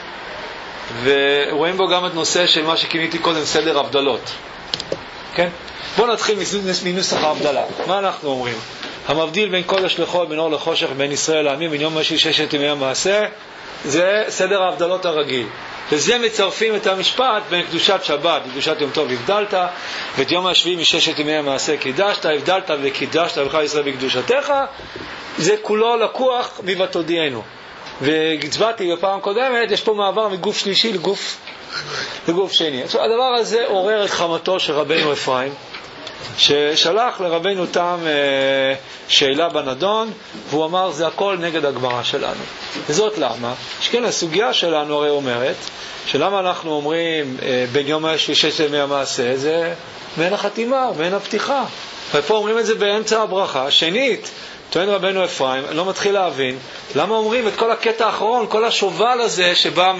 ורואים בו גם את נושא של מה שכיניתי קודם סדר הבדלות. כן? בואו נתחיל מנוסח ההבדלה. מה אנחנו אומרים? המבדיל בין קודש לחול, בין אור לחושך, בין ישראל לעמים, בין יום השביעי ששת ימי המעשה, זה סדר ההבדלות הרגיל. לזה מצרפים את המשפט בין קדושת שבת וקדושת יום טוב הבדלת, ואת יום השביעי מששת ימי המעשה קידשת, הבדלת וקידשת בכלל ישראל בקדושתך. זה כולו לקוח מוותודיענו. והצבעתי בפעם קודמת, יש פה מעבר מגוף שלישי לגוף, לגוף שני. עכשיו, הדבר הזה עורר את חמתו של רבנו אפרים, ששלח לרבנו תם אה, שאלה בנדון, והוא אמר זה הכל נגד הגמרא שלנו. וזאת למה? שכן הסוגיה שלנו הרי אומרת שלמה אנחנו אומרים אה, בין יום השביעי ששת ימי המעשה, זה מעין החתימה, מעין הפתיחה, ופה אומרים את זה באמצע הברכה. שנית, טוען רבנו אפרים, אני לא מתחיל להבין למה אומרים את כל הקטע האחרון, כל השובל הזה שבא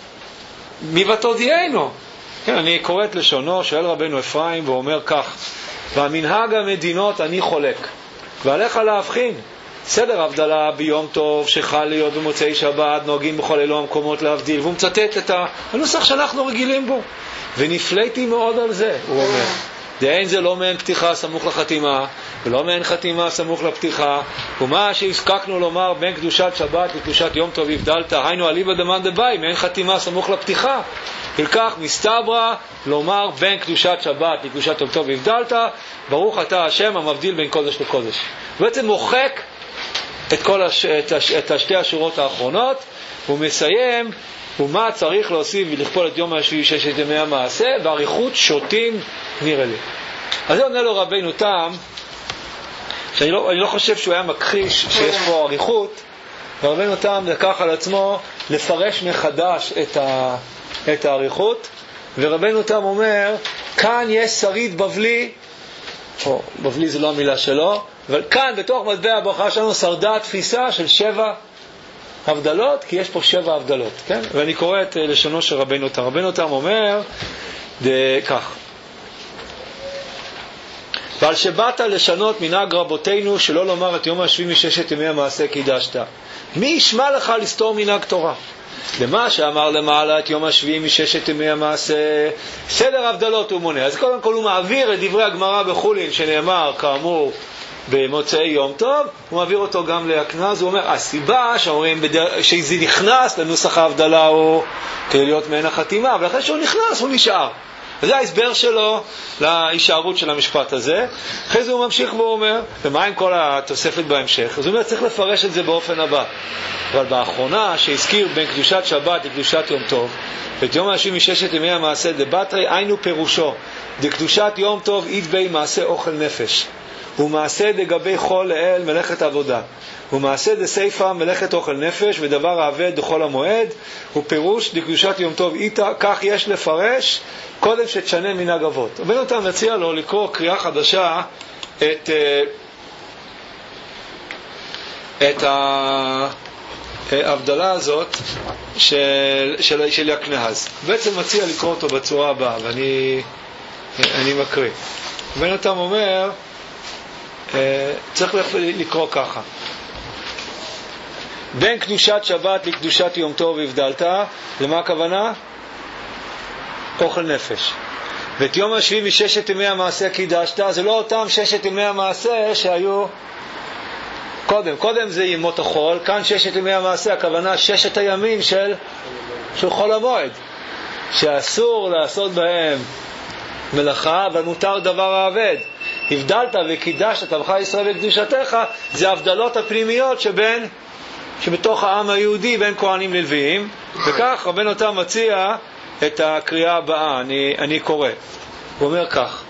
מוותודיענו. כן, אני קורא את לשונו, שואל רבנו אפרים ואומר כך: והמנהג המדינות אני חולק, ועליך להבחין סדר הבדלה ביום טוב שחל להיות במוצאי שבת, נוהגים בכל אלו המקומות להבדיל. והוא מצטט את הנוסח שאנחנו רגילים בו, ונפלאתי מאוד על זה. הוא אומר דאין זה לא מעין פתיחה סמוך לחתימה, ולא מעין חתימה סמוך לפתיחה, ומה שהזקקנו לומר בין קדושת שבת לקדושת יום טוב הבדלת, היינו אליבא דמאן דבאי, מעין חתימה סמוך לפתיחה. ולכך מסתברא לומר בין קדושת שבת לקדושת יום טוב הבדלת, ברוך אתה השם המבדיל בין קודש לקודש. בעצם מוחק את כל הש... את, הש... את השתי השורות האחרונות, הוא מסיים ומה צריך להוסיף ולכפול את יום השביעי ששת ימי המעשה, באריכות שוטים נראה לי. אז זה עונה לו רבינו תם, שאני לא, אני לא חושב שהוא היה מכחיש שיש פה אריכות, ורבינו תם לקח על עצמו לפרש מחדש את, ה, את האריכות, ורבינו תם אומר, כאן יש שריד בבלי, או בבלי זה לא המילה שלו, אבל כאן בתוך מטבע הברכה שלנו שרדה תפיסה של שבע הבדלות, כי יש פה שבע הבדלות, כן? ואני קורא את לשונו של רבנו תם. רבנו תם אומר כך: ועל שבאת לשנות מנהג רבותינו שלא לומר את יום השביעי מששת ימי המעשה קידשת, מי ישמע לך לסתור מנהג תורה? למה שאמר למעלה את יום השביעי מששת ימי המעשה סדר הבדלות הוא מונה. אז קודם כל הוא מעביר את דברי הגמרא בחולין שנאמר כאמור במוצאי יום טוב, הוא מעביר אותו גם להקנז. הוא אומר הסיבה שאומרים בדר... שזה נכנס לנוסח ההבדלה הוא כדי להיות מעין החתימה, ולכן שהוא נכנס הוא נשאר. וזה ההסבר שלו להישארות של המשפט הזה. אחרי זה הוא ממשיך והוא אומר, ומה עם כל התוספת בהמשך? אז הוא אומר צריך לפרש את זה באופן הבא: אבל באחרונה שהזכיר בין קדושת שבת לקדושת יום טוב ואת יום השביעי מששת ימי המעשה דבטרי היינו פירושו דקדושת יום טוב אית בי מעשה אוכל נפש ומעשה דגבי חול לאל מלאכת עבודה ומעשה דסייפה מלאכת אוכל נפש ודבר העבד דחול המועד ופירוש דקדושת יום טוב איתה. כך יש לפרש קודם שתשנה מנהג אבות. רבנו תם מציע לו לקרוא קריאה חדשה את את ההבדלה הזאת של, של, של יקנהז. בעצם מציע לקרוא אותו בצורה הבאה, ואני אני מקריא. רבנו תם אומר צריך לקרוא ככה: בין קדושת שבת לקדושת יום טוב הבדלת. למה הכוונה? אוכל נפש. ואת יום השביעי מששת ימי המעשה קידשת. זה לא אותם ששת ימי המעשה שהיו קודם. קודם זה ימות החול, כאן ששת ימי המעשה, הכוונה ששת הימים של, של חול המועד, שאסור לעשות בהם מלאכה, אבל מותר דבר העבד. הבדלת וקידשת תמך ישראל בקדושתך, זה הבדלות הפנימיות שבין, שבתוך העם היהודי בין כהנים ללוויים. וכך רבנו תם מציע את הקריאה הבאה, אני, אני קורא. הוא אומר כך: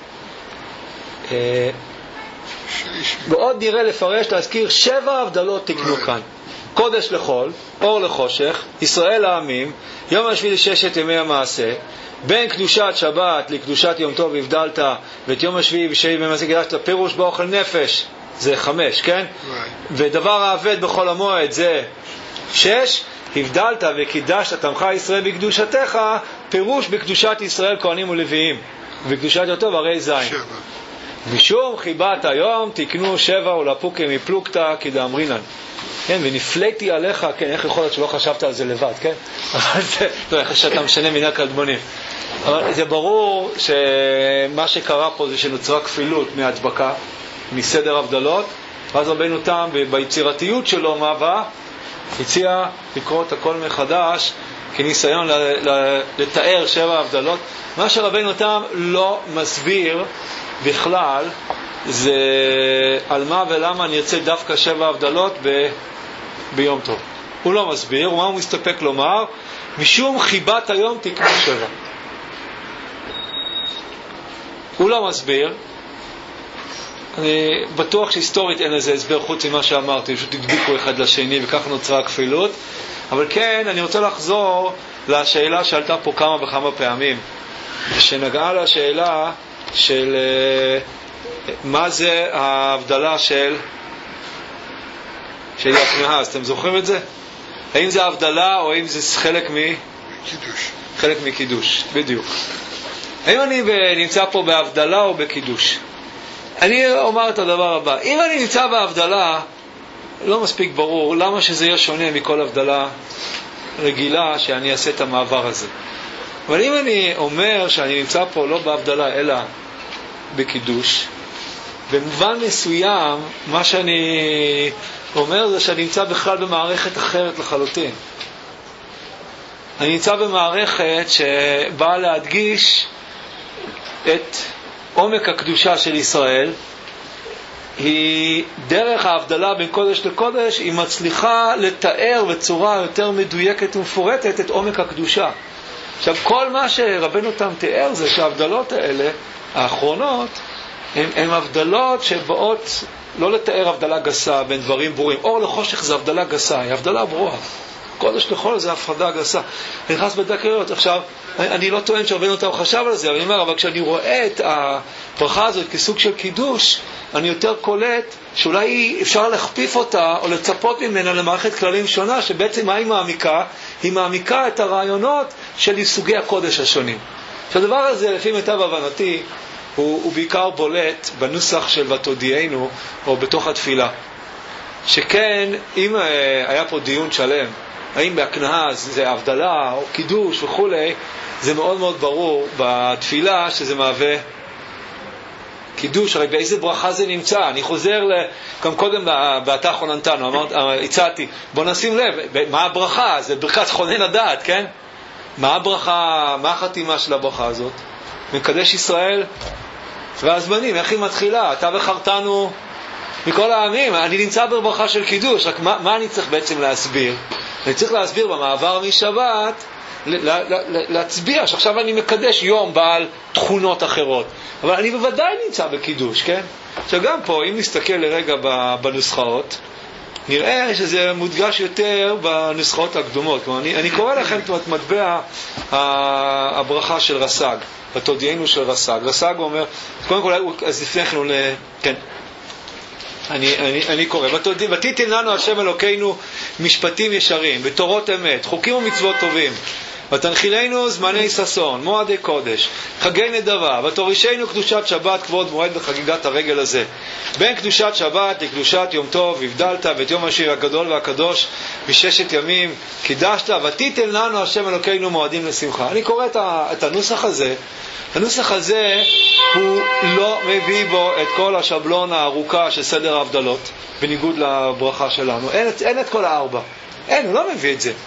ועוד נראה לפרש להזכיר שבע הבדלות תקנו כאן: קודש לחול, אור לחושך, ישראל העמים, יום השביעי לששת ימי המעשה, בין קדושת שבת לקדושת יום טוב הבדלת, ואת יום השביעי וששת ימי המעשה קידשת. פירוש באוכל נפש זה חמש, כן? ודבר העבד בחול המועד זה שש. הבדלת וקידשת תמך ישראל בקדושתך, פירוש בקדושת ישראל כהנים ולוויים, ובקדושת יום טוב הרי זין. משום חיבת היום תקנו שבע ולפוקי מפלוגתא כדאמרינן. כן, ונפלאתי עליך, כן, איך יכול להיות שלא חשבת על זה לבד, כן? אבל זה, לא, איך שאתה משנה מן הקדמונים. אבל זה ברור שמה שקרה פה זה שנוצרה כפילות מהדבקה, מסדר הבדלות, ואז רבנו תם ביצירתיות שלו, מה בא? הציע לקרוא את הכל מחדש כניסיון לתאר שבע הבדלות. מה שרבנו תם לא מסביר בכלל זה על מה ולמה נרצה דווקא שבע הבדלות ב... ביום טוב. הוא לא מסביר, ומה הוא מסתפק לומר? משום חיבת היום תקנו שבע. הוא לא מסביר. אני בטוח שהיסטורית אין לזה הסבר חוץ ממה שאמרתי, פשוט תדביקו אחד לשני וכך נוצרה הכפילות. אבל כן, אני רוצה לחזור לשאלה שעלתה פה כמה וכמה פעמים, שנגעה לשאלה של מה זה ההבדלה של של יקנהז. אתם זוכרים את זה? האם זה ההבדלה או האם זה חלק מ... קידוש. חלק מקידוש, בדיוק. האם אני נמצא פה בהבדלה או בקידוש? אני אומר את הדבר הבא: אם אני נמצא בהבדלה, לא מספיק ברור למה שזה יהיה שונה מכל הבדלה רגילה שאני אעשה את המעבר הזה. אבל אם אני אומר שאני נמצא פה לא בהבדלה אלא בקידוש, במובן מסוים מה שאני אומר זה שאני נמצא בכלל במערכת אחרת לחלוטין. אני נמצא במערכת שבאה להדגיש את עומק הקדושה של ישראל. היא דרך ההבדלה בין קודש לקודש, היא מצליחה לתאר בצורה יותר מדויקת ומפורטת את עומק הקדושה. עכשיו, כל מה שרבנו תם תיאר זה שההבדלות האלה, האחרונות, הן הבדלות שבאות לא לתאר הבדלה גסה בין דברים ברורים. אור לחושך זה הבדלה גסה, היא הבדלה ברורה. קודש לחול זה הפרדה גסה. אני נכנס בדק הריאות. עכשיו, אני, אני לא טוען שהרבנו תם חשב על זה, אבל אני אומר, אבל כשאני רואה את הברכה הזאת כסוג של קידוש, אני יותר קולט שאולי אפשר להכפיף אותה או לצפות ממנה למערכת כללים שונה, שבעצם מה היא מעמיקה? היא מעמיקה את הרעיונות של סוגי הקודש השונים. שהדבר הזה, לפי מיטב הבנתי, הוא, הוא בעיקר בולט בנוסח של ותודיענו או בתוך התפילה. שכן, אם uh, היה פה דיון שלם, האם בהקנאה זה הבדלה או קידוש וכו', זה מאוד מאוד ברור בתפילה שזה מהווה קידוש. הרי באיזה ברכה זה נמצא? אני חוזר ל... גם קודם באתה חוננתנו, אמרת, הצעתי, בוא נשים לב, מה הברכה? זה ברכת חונן הדעת, כן? מה הברכה, מה החתימה של הברכה הזאת? מקדש ישראל והזמנים, איך היא מתחילה? אתה בחרתנו מכל העמים. אני נמצא בברכה של קידוש, רק מה, מה אני צריך בעצם להסביר? אני צריך להסביר במעבר משבת, להצביע שעכשיו אני מקדש יום בעל תכונות אחרות, אבל אני בוודאי נמצא בקידוש, כן? עכשיו גם פה, אם נסתכל לרגע בנוסחאות, נראה שזה מודגש יותר בנוסחאות הקדומות. כלומר, אני, אני קורא לכם את מטבע הברכה של רס"ג, ותודיענו של רס"ג. רס"ג אומר, קודם כל, אז לפני כן, כן, אני, אני, אני קורא, ותיתן לנו השם אלוקינו משפטים ישרים, בתורות אמת, חוקים ומצוות טובים, ותנחילנו זמני ששון, מועדי קודש, חגי נדבה, ותורישנו קדושת שבת, כבוד מועד בחגיגת הרגל הזה. בין קדושת שבת לקדושת יום טוב, הבדלת, ואת יום השיר הגדול והקדוש בששת ימים קידשת, ותיתן לנו השם אלוקינו מועדים לשמחה. אני קורא את, ה, את הנוסח הזה. הנוסח הזה הוא לא מביא בו את כל השבלון הארוכה של סדר ההבדלות, בניגוד לברכה שלנו. אין, אין את כל הארבע. אין, הוא לא מביא את זה.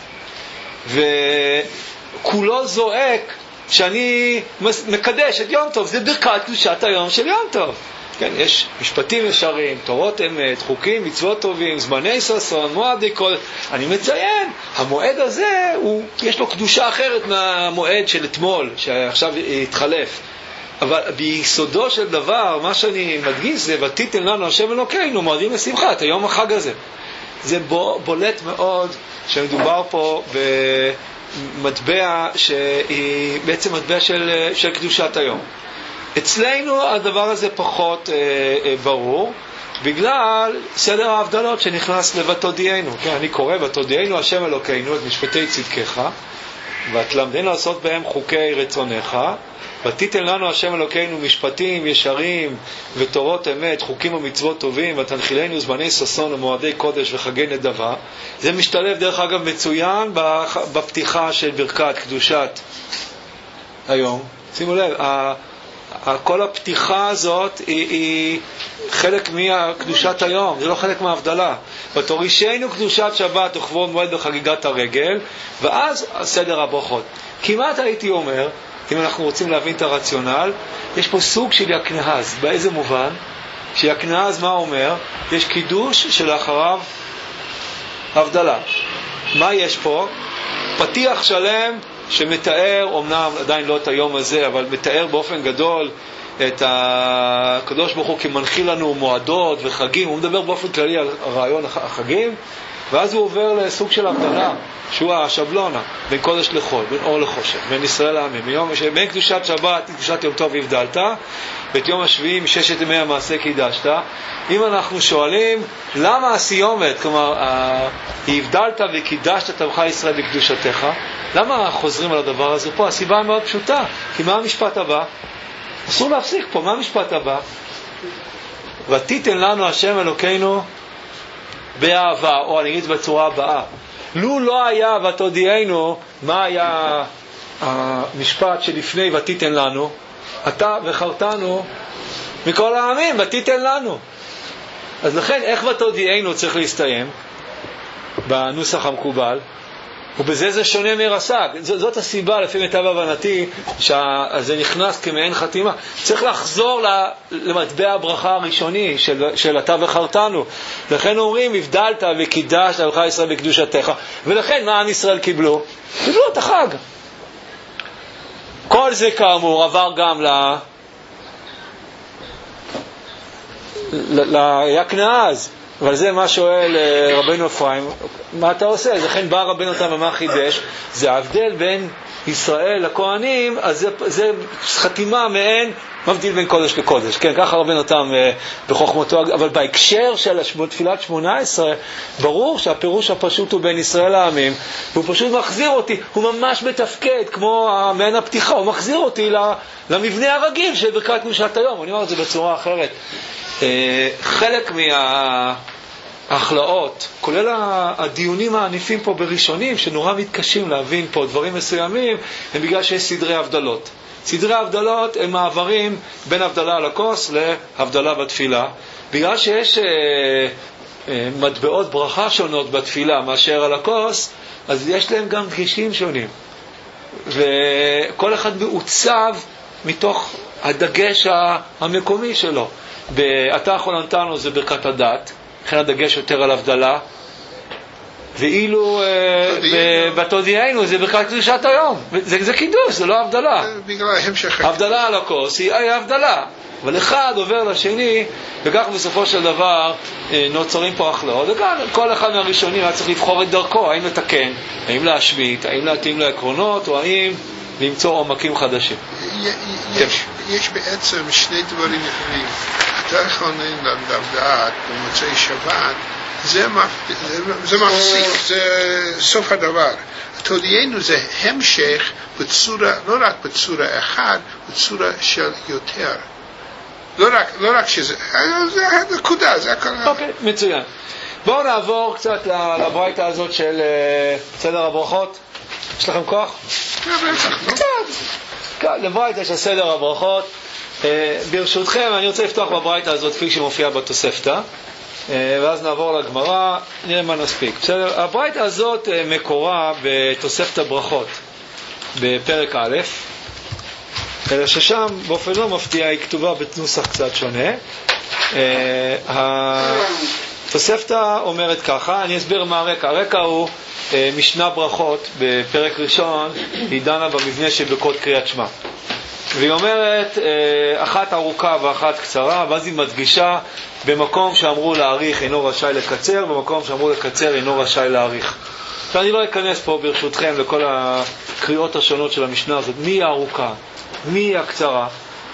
וכולו זועק שאני מקדש את יום טוב. זה ברכת קדושת היום של יום טוב. כן, יש משפטים ישרים, תורות אמת, חוקים, מצוות טובים, זמני ששון, מועדי קודש. אני מציין, המועד הזה, הוא, יש לו קדושה אחרת מהמועד של אתמול, שעכשיו התחלף. אבל ביסודו של דבר, מה שאני מדגיש זה, ותיתן לנו השם אלוקינו מועדים לשמחה, את היום החג הזה. זה בולט מאוד שמדובר פה במטבע שהיא בעצם מטבע של, של קדושת היום. אצלנו הדבר הזה פחות אה, אה, ברור, בגלל סדר ההבדלות שנכנס לבתודיענו. כן, אני קורא בתודיענו השם אלוקינו את משפטי צדקך, ותלמדנו לעשות בהם חוקי רצונך, ותיתן לנו השם אלוקינו משפטים ישרים ותורות אמת, חוקים ומצוות טובים, ותנחילנו זמני ששון ומועדי קודש וחגי נדבה. זה משתלב דרך אגב מצוין בפתיחה של ברכת קדושת היום. שימו לב, כל הפתיחה הזאת היא, היא חלק מקדושת היום, זה לא חלק מההבדלה. ותורישנו קדושת שבת וכבוד מועד בחגיגת הרגל, ואז סדר הברכות. כמעט הייתי אומר, אם אנחנו רוצים להבין את הרציונל, יש פה סוג של יקנאז. באיזה מובן? שיקנאז מה אומר? יש קידוש שלאחריו הבדלה. מה יש פה? פתיח שלם שמתאר, אומנם עדיין לא את היום הזה, אבל מתאר באופן גדול את הקדוש ברוך הוא כמנחיל לנו מועדות וחגים. הוא מדבר באופן כללי על רעיון החגים, ואז הוא עובר לסוג של הבדלה, שהוא השבלונה, בין קודש לחול, בין אור לחושך, בין ישראל לעמים, בין קדושת שבת, קדושת יום טוב הבדלת, ואת יום השביעי מששת ימי המעשה קידשת. אם אנחנו שואלים, למה הסיומת, כלומר, הבדלת וקידשת את עמך ישראל בקדושתך, למה חוזרים על הדבר הזה פה? הסיבה מאוד פשוטה, כי מה המשפט הבא? אסור להפסיק פה, מה המשפט הבא? ותיתן לנו השם אלוקינו באהבה, או אני אגיד בצורה הבאה, לו לא היה ותודיענו, מה היה המשפט שלפני ותיתן לנו? אתה וחרתנו מכל העמים, ותיתן לנו. אז לכן, איך ותודיענו צריך להסתיים בנוסח המקובל? ובזה זה שונה מרס"ג. זאת הסיבה, לפי מיטב הבנתי, שזה נכנס כמעין חתימה. צריך לחזור למטבע הברכה הראשוני של, של אתה וחרתנו. לכן אומרים, הבדלת וקידשת עמך ישראל בקדושתך. ולכן, מה עם ישראל קיבלו? קיבלו את החג. כל זה כאמור עבר גם ל... ל... ליקנאז. אבל זה מה שואל רבנו אפרים, מה אתה עושה? אז לכן בא רבנו תם ומה חידש? זה ההבדל בין ישראל לכהנים, אז זה, זה חתימה מעין מבדיל בין קודש לקודש. כן, ככה רבנו תם בחוכמתו, אבל בהקשר של תפילת שמונה עשרה, ברור שהפירוש הפשוט הוא בין ישראל לעמים, והוא פשוט מחזיר אותי, הוא ממש מתפקד כמו מעין הפתיחה, הוא מחזיר אותי למבנה הרגיל של ברכת קדושת היום. אני אומר את זה בצורה אחרת. חלק מההכלאות, כולל הדיונים העניפים פה בראשונים, שנורא מתקשים להבין פה דברים מסוימים, הם בגלל שיש סדרי הבדלות. סדרי הבדלות הם מעברים בין הבדלה על הכוס להבדלה בתפילה. בגלל שיש אה, אה, מטבעות ברכה שונות בתפילה מאשר על הכוס, אז יש להם גם דגשים שונים. וכל אחד מעוצב מתוך הדגש המקומי שלו. באתה חולנתנו זה ברכת הדת, לכן הדגש יותר על הבדלה, ואילו בתודיענו זה ברכת קדושת היום. זה קידוש, זה לא הבדלה. הבדלה על הכוס היא הבדלה, אבל אחד עובר לשני, וכך בסופו של דבר נוצרים פה הכלאות. וכאן כל אחד מהראשונים היה צריך לבחור את דרכו, האם לתקן, האם להשמיט, האם להתאים לעקרונות, או האם למצוא עומקים חדשים. יש בעצם שני דברים אחרים. אתה יכול לדעת במוצאי שבת, זה מפסיק, זה סוף הדבר. תודיענו זה המשך בצורה, לא רק בצורה אחת, בצורה של יותר. לא רק, לא רק שזה, זה הנקודה, זה הכל. אוקיי, מצוין. בואו נעבור קצת לברייתא הזאת של סדר הברכות. יש לכם כוח? קצת. לברייתא של סדר הברכות. ברשותכם, אני רוצה לפתוח בברייתא הזאת כפי שמופיעה בתוספתא. ואז נעבור לגמרא, נראה מה נספיק. בסדר? הברייתא הזאת מקורה בתוספת הברכות בפרק א', אלא ששם באופן לא מפתיע היא כתובה בנוסח קצת שונה. התוספתא אומרת ככה, אני אסביר מה הרקע. הרקע הוא משנה ברכות בפרק ראשון, היא דנה במבנה של ברכות קריאת שמע. והיא אומרת, אחת ארוכה ואחת קצרה, ואז היא מדגישה במקום שאמרו להאריך אינו רשאי לקצר, במקום שאמרו לקצר אינו רשאי להאריך. ואני לא אכנס פה ברשותכם לכל הקריאות השונות של המשנה הזאת, מי הארוכה, מי הקצרה.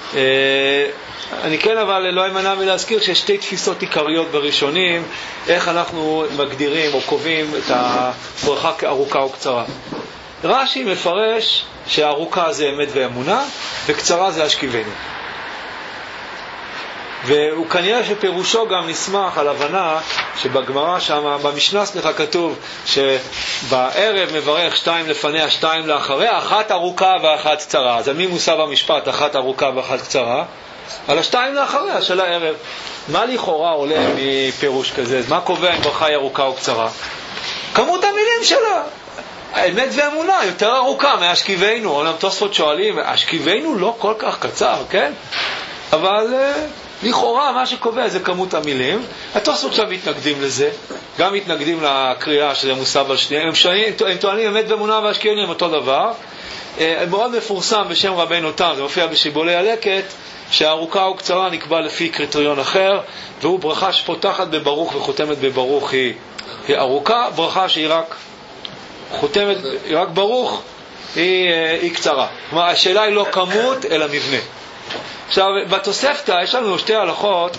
אני כן אבל לא אמנע מלהזכיר שיש שתי תפיסות עיקריות בראשונים, איך אנחנו מגדירים או קובעים את הברכה כארוכה או קצרה. רש"י מפרש שהארוכה זה אמת ואמונה, וקצרה זה השכיבנו. והוא כנראה שפירושו גם נסמך על הבנה שבגמרא שם, במשנה סליחה כתוב שבערב מברך שתיים לפניה, שתיים לאחריה, אחת ארוכה ואחת קצרה. אז על מי מוסב המשפט אחת ארוכה ואחת קצרה? על השתיים לאחריה של הערב. מה לכאורה עולה מפירוש כזה? מה קובע אם ברכה היא ארוכה או קצרה? כמות המילים שלה. האמת ואמונה יותר ארוכה מהשכיבנו. עולם תוספות שואלים, השכיבנו לא כל כך קצר, כן? אבל לכאורה מה שקובע זה כמות המילים. התוספות שם מתנגדים לזה, גם מתנגדים לקריאה שזה מוסב על שניהם. הם טוענים אמת ואמונה והשכיבנו הם אותו דבר. מאוד מפורסם בשם רבנו תם, זה מופיע בשיבולי הלקט, שהארוכה או קצרה נקבע לפי קריטריון אחר, והוא ברכה שפותחת בברוך וחותמת בברוך היא, היא ארוכה, ברכה שהיא רק חותמת, היא רק ברוך, היא, היא קצרה. כלומר, השאלה היא לא כמות, אלא מבנה. עכשיו, בתוספתא יש לנו שתי הלכות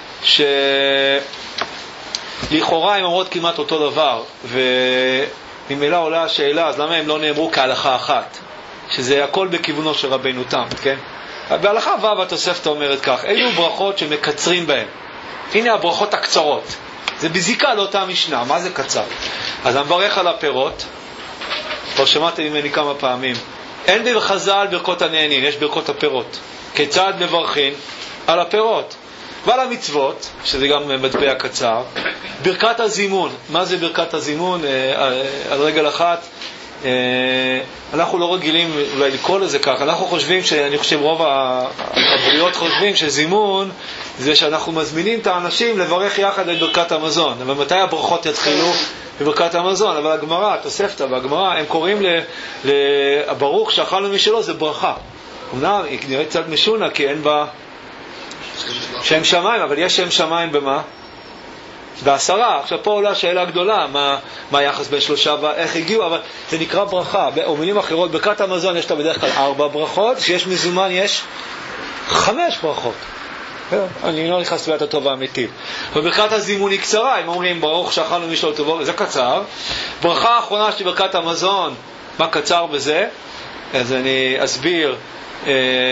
שלכאורה הן אומרות כמעט אותו דבר, וממילא עולה השאלה, אז למה הם לא נאמרו כהלכה אחת? שזה הכל בכיוונו של רבנו תם, כן? בהלכה ו' התוספתא אומרת כך, אלו ברכות שמקצרים בהן. הנה הברכות הקצרות. זה בזיקה לאותה משנה. מה זה קצר? אז אני מברך על הפירות. כבר שמעתם ממני כמה פעמים. אין בחז"ל ברכות הנהנין, יש ברכות הפירות. כיצד מברכים? על הפירות. ועל המצוות, שזה גם מטבע קצר. ברכת הזימון. מה זה ברכת הזימון? על רגל אחת. אנחנו לא רגילים אולי לקרוא לזה כך. אנחנו חושבים, שאני חושב רוב הבריות חושבים שזימון זה שאנחנו מזמינים את האנשים לברך יחד את ברכת המזון. אבל מתי הברכות יתחילו? בברכת המזון. אבל הגמרא, התוספתא והגמרא, הם קוראים לברוך שאכלנו משלו, זה ברכה. אמנם היא נראית קצת משונה כי אין בה שם שמיים, אבל יש שם שמיים במה? בעשרה. עכשיו פה עולה שאלה גדולה, מה, מה היחס בין שלושה ואיך הגיעו, אבל זה נקרא ברכה. במילים אחרות, ברכת המזון יש לה בדרך כלל ארבע ברכות, כשיש מזומן יש חמש ברכות. אני לא נכנס לבית הטוב האמיתי. וברכת הזימון היא קצרה, אם אומרים ברוך שאכלנו משלו טובו, זה קצר. ברכה האחרונה של ברכת המזון, מה קצר בזה? אז אני אסביר. אה,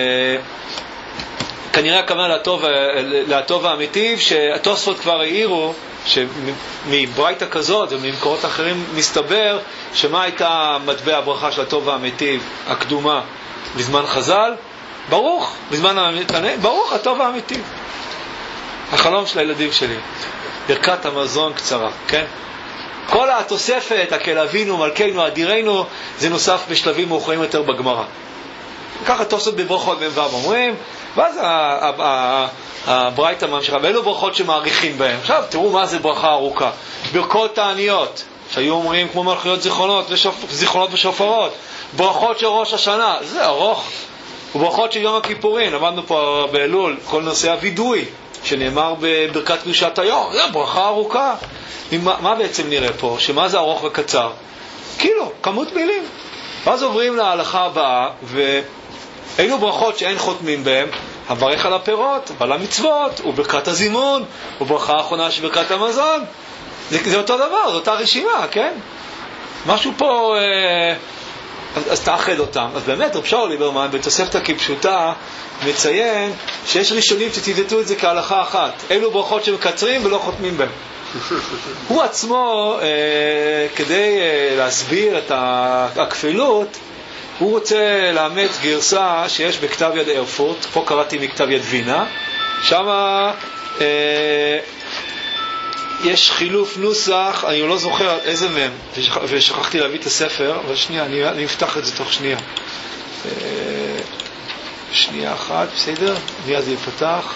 כנראה הכוונה לטוב, לטוב האמיתי, שהתוספות כבר העירו שמברייתא כזאת וממקורות אחרים מסתבר שמה הייתה מטבע הברכה של הטוב האמיתי הקדומה בזמן חז"ל? ברוך, בזמן המתנה, ברוך הטוב האמיתי. החלום של הילדים שלי, ברכת המזון קצרה, כן? כל התוספת, הקל אבינו, מלכנו, אדירנו, זה נוסף בשלבים מאוחרים יותר בגמרא. ככה תוספות בברכות במבב אומרים, ואז הברייתא ממשיכה, באלו ברכות שמעריכים בהם. עכשיו תראו מה זה ברכה ארוכה. ברכות תעניות, שהיו אומרים כמו מלכויות זיכרונות, ושופ... זיכרונות ושופרות. ברכות של ראש השנה, זה ארוך. וברכות של יום הכיפורים, למדנו פה באלול, כל נושא הוידוי, שנאמר בברכת קדושת היום, זה ברכה ארוכה. מה, מה בעצם נראה פה? שמה זה ארוך וקצר? כאילו, כמות מילים. ואז עוברים להלכה הבאה, ואילו ברכות שאין חותמים בהם, הברך על הפירות, ועל המצוות, וברכת הזימון, וברכה האחרונה של ברכת המזון. זה, זה אותו דבר, זו אותה רשימה, כן? משהו פה... אה, אז, אז תאחד אותם. אז באמת רב שאול ליברמן בתוספתא כפשוטה מציין שיש ראשונים שציטטו את זה כהלכה אחת. אלו ברכות שמקצרים ולא חותמים בהם. הוא עצמו, אה, כדי אה, להסביר את הכפילות, הוא רוצה לאמץ גרסה שיש בכתב יד ארפורט, פה קראתי מכתב יד וינה, שם אה, יש חילוף נוסח, אני לא זוכר איזה מהם, ושכחתי להביא את הספר, אבל שנייה, אני, אני אפתח את זה תוך שנייה. אה, שנייה אחת, בסדר? מיד זה יפתח.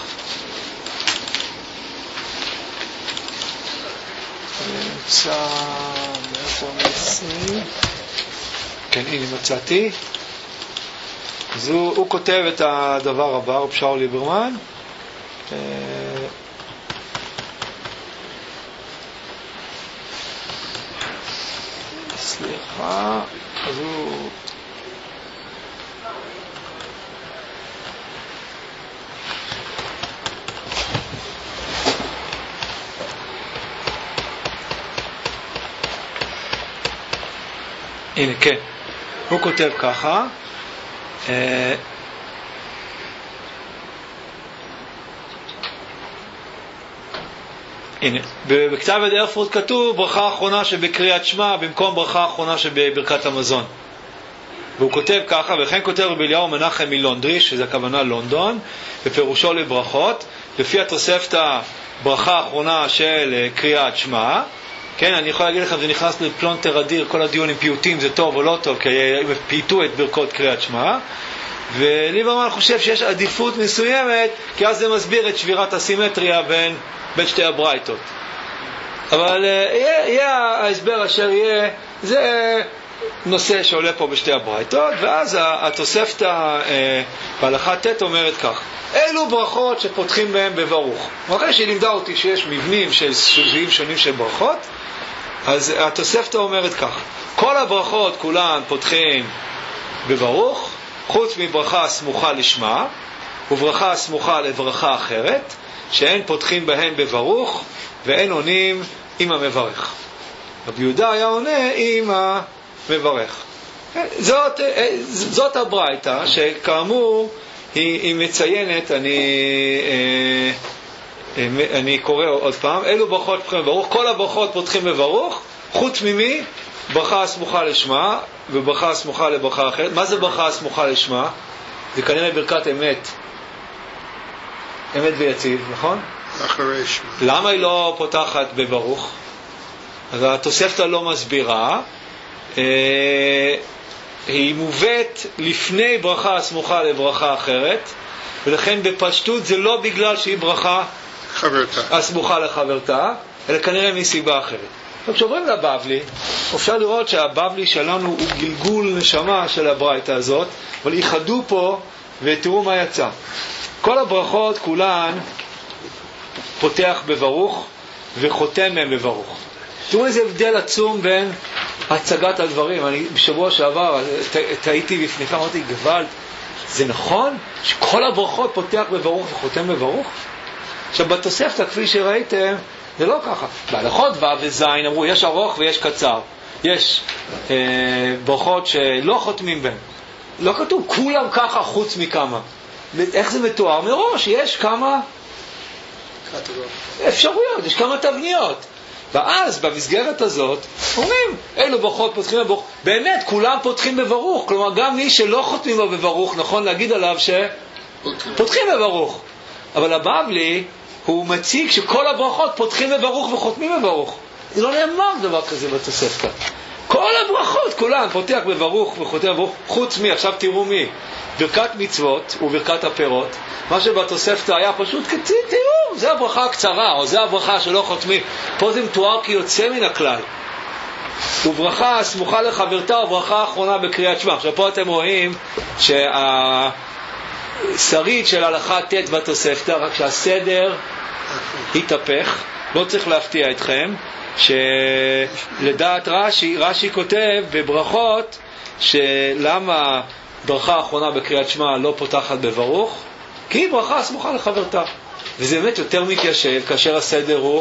נמצא מאיפה מצאים. כן, הנה מצאתי. אז הוא, הוא כותב את הדבר הבא, רב שאול ליברמן. אה, סליחה, אז הוא... הנה, כן. הוא כותב ככה. אה, הנה, בכתב יד ארפורט כתוב ברכה האחרונה שבקריאת שמע במקום ברכה האחרונה שבברכת המזון. והוא כותב ככה, וכן כותב רבי אליהו מנחם מלונדרי, שזה הכוונה לונדון, בפירושו לברכות, לפי התוספתא ברכה האחרונה של קריאת שמע. כן, אני יכול להגיד לכם, זה נכנס לפלונטר אדיר, כל הדיון עם פיוטים זה טוב או לא טוב, כי הם פיוטו את ברכות קריאת שמע. וליברמן חושב שיש עדיפות מסוימת, כי אז זה מסביר את שבירת הסימטריה בין, בין שתי הברייתות. אבל יהיה, יהיה ההסבר אשר יהיה, זה נושא שעולה פה בשתי הברייתות, ואז התוספתא בהלכה ט' אומרת כך, אלו ברכות שפותחים בהם בברוך. ואחרי שלימדה אותי שיש מבנים של סוגים שונים של ברכות, אז התוספתא אומרת כך, כל הברכות כולן פותחים בברוך, חוץ מברכה סמוכה לשמה, וברכה סמוכה לברכה אחרת, שאין פותחים בהן בברוך, ואין עונים עם המברך. רבי יהודה היה עונה עם המברך. זאת, זאת הברייתא, שכאמור היא, היא מציינת, אני, אני קורא עוד פעם, אלו ברכות פותחים בברוך, כל הברכות פותחים בברוך, חוץ ממי? ברכה סמוכה לשמה, וברכה סמוכה לברכה אחרת. מה זה ברכה סמוכה לשמה? זה כנראה ברכת אמת. אמת ויציב, נכון? אחרי שמה. למה היא לא פותחת בברוך? אז התוספתא לא מסבירה. אה, היא מובאת לפני ברכה סמוכה לברכה אחרת, ולכן בפשטות זה לא בגלל שהיא ברכה חברתה. הסמוכה לחברתה, אלא כנראה מסיבה אחרת. כשעוברים לבבלי, אפשר לראות שהבבלי שלנו הוא גלגול נשמה של הברייתא הזאת, אבל ייחדו פה ותראו מה יצא. כל הברכות כולן פותח בברוך, וחותם מהם בברוך. תראו איזה הבדל עצום בין הצגת הדברים. אני בשבוע שעבר טעיתי בפניכם, אמרתי, גבל, זה נכון שכל הברכות פותח בברוך וחותם בברוך? עכשיו בתוספתא, כפי שראיתם, זה לא ככה. בהלכות ו' וז' אמרו, יש ארוך ויש קצר. יש אה, ברכות שלא חותמים בהם. לא כתוב כולם ככה חוץ מכמה. איך זה מתואר? מראש יש כמה אפשרויות, יש כמה תבניות. ואז במסגרת הזאת אומרים, אלו ברכות פותחים בברוך. באמת, כולם פותחים בברוך. כלומר, גם מי שלא חותמים בו בברוך, נכון להגיד עליו שפותחים בברוך. אבל הבבלי, הוא מציג שכל הברכות פותחים בברוך וחותמים בברוך. לא נאמר דבר כזה בתוספתא. כל הברכות, כולן, פותח בברוך וחותם בברוך, חוץ מי, עכשיו תראו מי, ברכת מצוות וברכת הפירות. מה שבתוספתא היה פשוט קצת, תראו, זה הברכה הקצרה, או זה הברכה שלא חותמים. פה זה מתואר כי יוצא מן הכלל. וברכה סמוכה לחברתה, וברכה האחרונה בקריאת שמע. עכשיו פה אתם רואים שהשריד של הלכה ט' בתוספתא, רק שהסדר התהפך, לא צריך להפתיע אתכם, שלדעת רש"י, רש"י כותב בברכות שלמה ברכה האחרונה בקריאת שמע לא פותחת בברוך, כי היא ברכה סמוכה לחברתה. וזה באמת יותר מתיישב כאשר הסדר הוא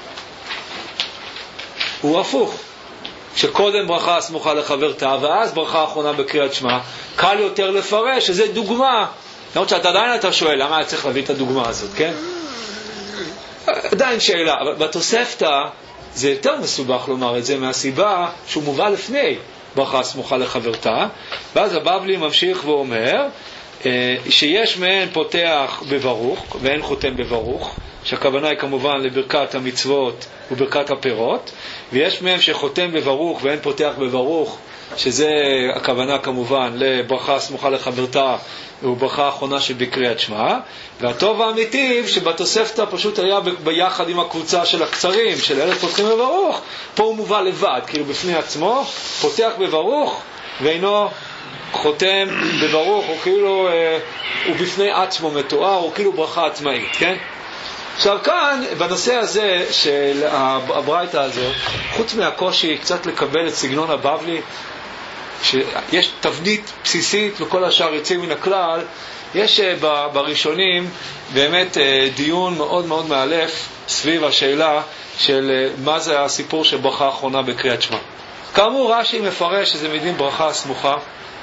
הוא הפוך, שקודם ברכה סמוכה לחברתה ואז ברכה האחרונה בקריאת שמע. קל יותר לפרש, שזה דוגמה. למרות שאתה עדיין אתה שואל למה היה צריך להביא את הדוגמה הזאת, כן? עדיין שאלה, אבל בתוספתא זה יותר מסובך לומר את זה, מהסיבה שהוא מובא לפני ברכה סמוכה לחברתה. ואז הבבלי ממשיך ואומר שיש מהן פותח בברוך ואין חותם בברוך, שהכוונה היא כמובן לברכת המצוות וברכת הפירות, ויש מהם שחותם בברוך ואין פותח בברוך, שזה הכוונה כמובן לברכה סמוכה לחברתה וברכה האחרונה שבקריאת שמע. והטוב האמיתי שבתוספתא פשוט היה ביחד עם הקבוצה של הקצרים של אלה פותחים בברוך, פה הוא מובא לבד, כאילו בפני עצמו, פותח בברוך ואינו חותם בברוך, הוא כאילו אה, הוא בפני עצמו מתואר, הוא כאילו ברכה עצמאית, כן? עכשיו כאן בנושא הזה של הברייתא הזאת, חוץ מהקושי קצת לקבל את סגנון הבבלי, שיש תבנית בסיסית וכל השאר יוצאים מן הכלל, יש בראשונים באמת דיון מאוד מאוד מאלף סביב השאלה של מה זה הסיפור של ברכה האחרונה בקריאת שמע. כאמור רש"י מפרש שזה מדין ברכה סמוכה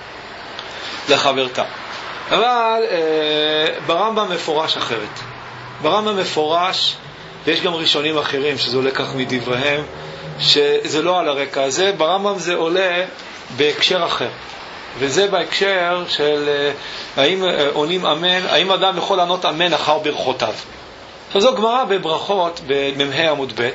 לחברתה, אבל ברמב"ם מפורש אחרת. ברמב"ם מפורש, ויש גם ראשונים אחרים שזה עולה כך מדבריהם, שזה לא על הרקע הזה. ברמב"ם זה עולה בהקשר אחר, וזה בהקשר של האם עונים אמן, האם אדם יכול לענות אמן אחר ברכותיו. עכשיו זו גמרא בברכות בממהי עמוד ב',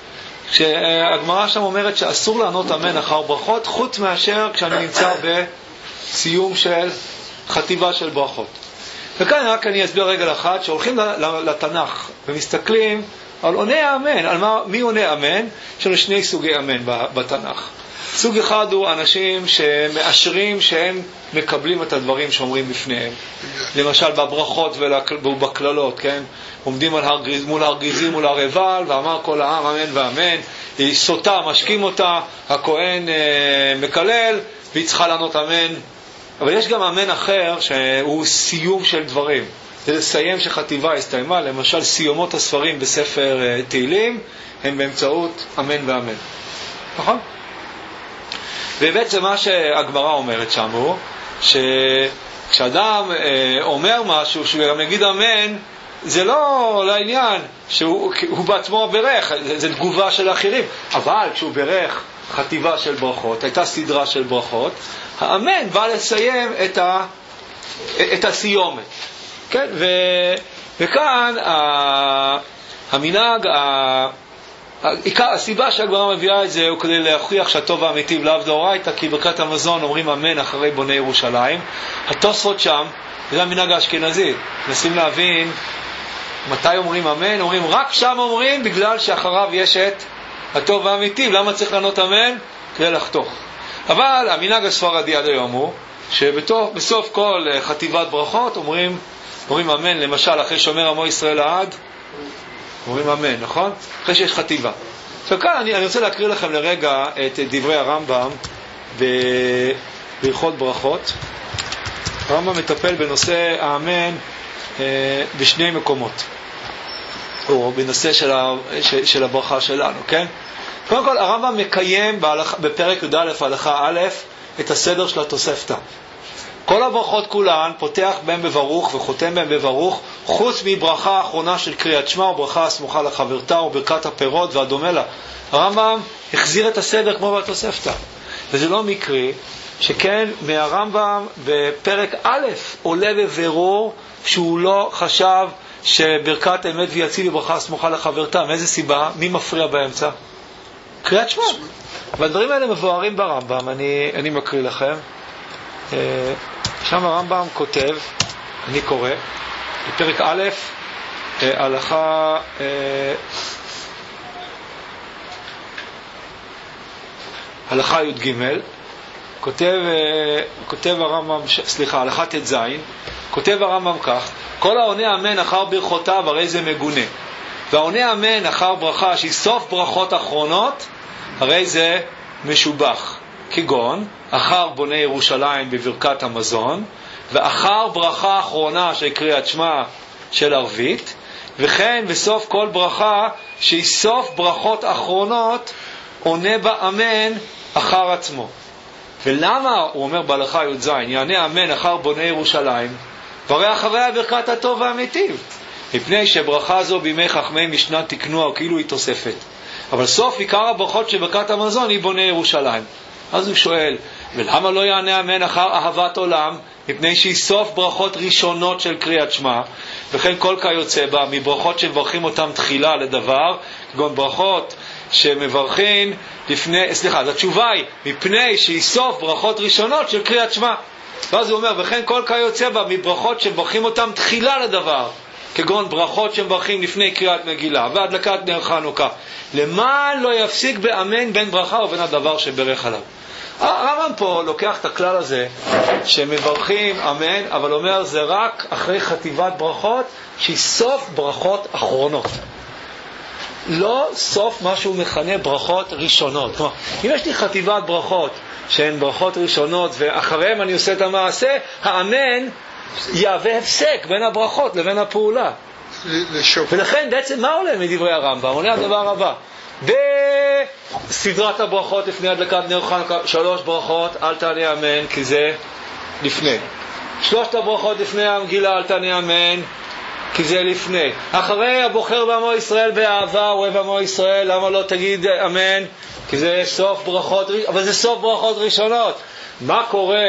שהגמרא שם אומרת שאסור לענות אמן אחר ברכות, חוץ מאשר כשאני נמצא בסיום של חטיבה של ברכות. וכאן רק אני אסביר רגל אחת, שהולכים לתנ"ך ומסתכלים על עוני האמן, על מה, מי עוני אמן. יש לנו שני סוגי אמן בתנ"ך. סוג אחד הוא אנשים שמאשרים שהם מקבלים את הדברים שאומרים בפניהם. למשל בברכות ובכללות, כן? עומדים על הר, מול הר גריזים מול הר עיבל, ואמר כל העם אמן ואמן. היא סוטה, משקים אותה, הכהן אה, מקלל, והיא צריכה לענות אמן. אבל יש גם אמן אחר שהוא סיום של דברים. זה לסיים שחטיבה הסתיימה. למשל סיומות הספרים בספר אה, תהילים הם באמצעות אמן ואמן. נכון? ובעצם מה שהגמרא אומרת שם הוא שכשאדם אה, אומר משהו שהוא גם יגיד אמן, זה לא לעניין שהוא הוא בעצמו ברך, זה, זה תגובה של אחרים. אבל כשהוא ברך חטיבה של ברכות, הייתה סדרה של ברכות, האמן בא לסיים את, ה, את הסיומת, כן? ו, וכאן ה, המנהג ה, העיקר, הסיבה שהגמרא מביאה את זה הוא כדי להוכיח שהטוב האמיתי לאו דאורייתא, כי ברכת המזון אומרים אמן אחרי בוני ירושלים. התוספות שם, זה המנהג האשכנזי, מנסים להבין מתי אומרים אמן. אומרים רק שם אומרים בגלל שאחריו יש את הטוב האמיתי. למה צריך לענות אמן? כדי לחתוך. אבל המנהג הספרדי עד היום הוא שבסוף כל חטיבת ברכות אומרים אומרים אמן. למשל אחרי שומר עמו ישראל לעד אומרים אמן, נכון? אחרי שיש חטיבה. עכשיו כאן אני, אני רוצה להקריא לכם לרגע את דברי הרמב"ם בהלכות ברכות. הרמב"ם מטפל בנושא האמן אה, בשני מקומות, או בנושא של, ה, של, של הברכה שלנו, כן? קודם כל הרמב"ם מקיים בהלכה, בפרק י"א הלכה א' את הסדר של התוספתא. כל הברכות כולן פותח בהם בברוך וחותם בהם בברוך, חוץ מברכה האחרונה של קריאת שמע וברכה הסמוכה לחברתה וברכת הפירות והדומה לה. הרמב"ם החזיר את הסדר כמו בתוספתא, וזה לא מקרי שכן מהרמב"ם בפרק א' עולה בבירור שהוא לא חשב שברכת האמת ויציב וברכה הסמוכה לחברתה. מאיזה סיבה? מי מפריע באמצע? קריאת שמע. והדברים האלה מבוארים ברמב"ם. אני, אני מקריא לכם. שם הרמב"ם כותב, אני קורא, בפרק א', הלכה הלכה י' ג', כותב, כותב הרמב"ם, סליחה, הלכה ט' ז', כותב הרמב"ם כך: כל העונה אמן אחר ברכותיו הרי זה מגונה, והעונה אמן אחר ברכה שהיא סוף ברכות אחרונות הרי זה משובח, כגון אחר בוני ירושלים בברכת המזון, ואחר ברכה אחרונה של קריאת שמע של ערבית, וכן בסוף כל ברכה שהיא סוף ברכות אחרונות עונה בה אמן אחר עצמו. ולמה הוא אומר בהלכה י"ז יענה אמן אחר בוני ירושלים והרי אחריה ברכת הטוב והמיטיב? מפני שברכה זו בימי חכמי משנה תקנוה כאילו היא תוספת, אבל סוף עיקר הברכות של ברכת המזון היא בוני ירושלים. אז הוא שואל, ולמה לא יענה אמן אחר אהבת עולם? מפני שהיא סוף ברכות ראשונות של קריאת שמע, וכן כל כיוצא בה מברכות שמברכים אותם תחילה לדבר, כגון ברכות שמברכים לפני, סליחה, אז התשובה היא מפני שהיא סוף ברכות ראשונות של קריאת שמע. ואז הוא אומר, וכן כל כיוצא בה מברכות שמברכים אותם תחילה לדבר, כגון ברכות שמברכים לפני קריאת מגילה והדלקת נר חנוכה, למען לא יפסיק באמן בין ברכה ובין הדבר שברך עליו. הרמב"ם פה לוקח את הכלל הזה שמברכים אמן, אבל אומר זה רק אחרי חטיבת ברכות שהיא סוף ברכות אחרונות, לא סוף מה שהוא מכנה ברכות ראשונות. כלומר, אם יש לי חטיבת ברכות שהן ברכות ראשונות ואחריהם אני עושה את המעשה, האמן יהווה הפסק בין הברכות לבין הפעולה. ולכן בעצם מה עולה מדברי הרמב"ם? עולה הדבר הבא: בסדרת הברכות לפני הדלקת נר חנוכה שלוש ברכות אל תענה אמן כי זה לפני, שלושת הברכות לפני המגילה אל תענה אמן כי זה לפני, אחרי הבוחר בעמו ישראל באהבה אוהב עמו ישראל למה לא תגיד אמן כי זה סוף ברכות, אבל זה סוף ברכות ראשונות. מה קורה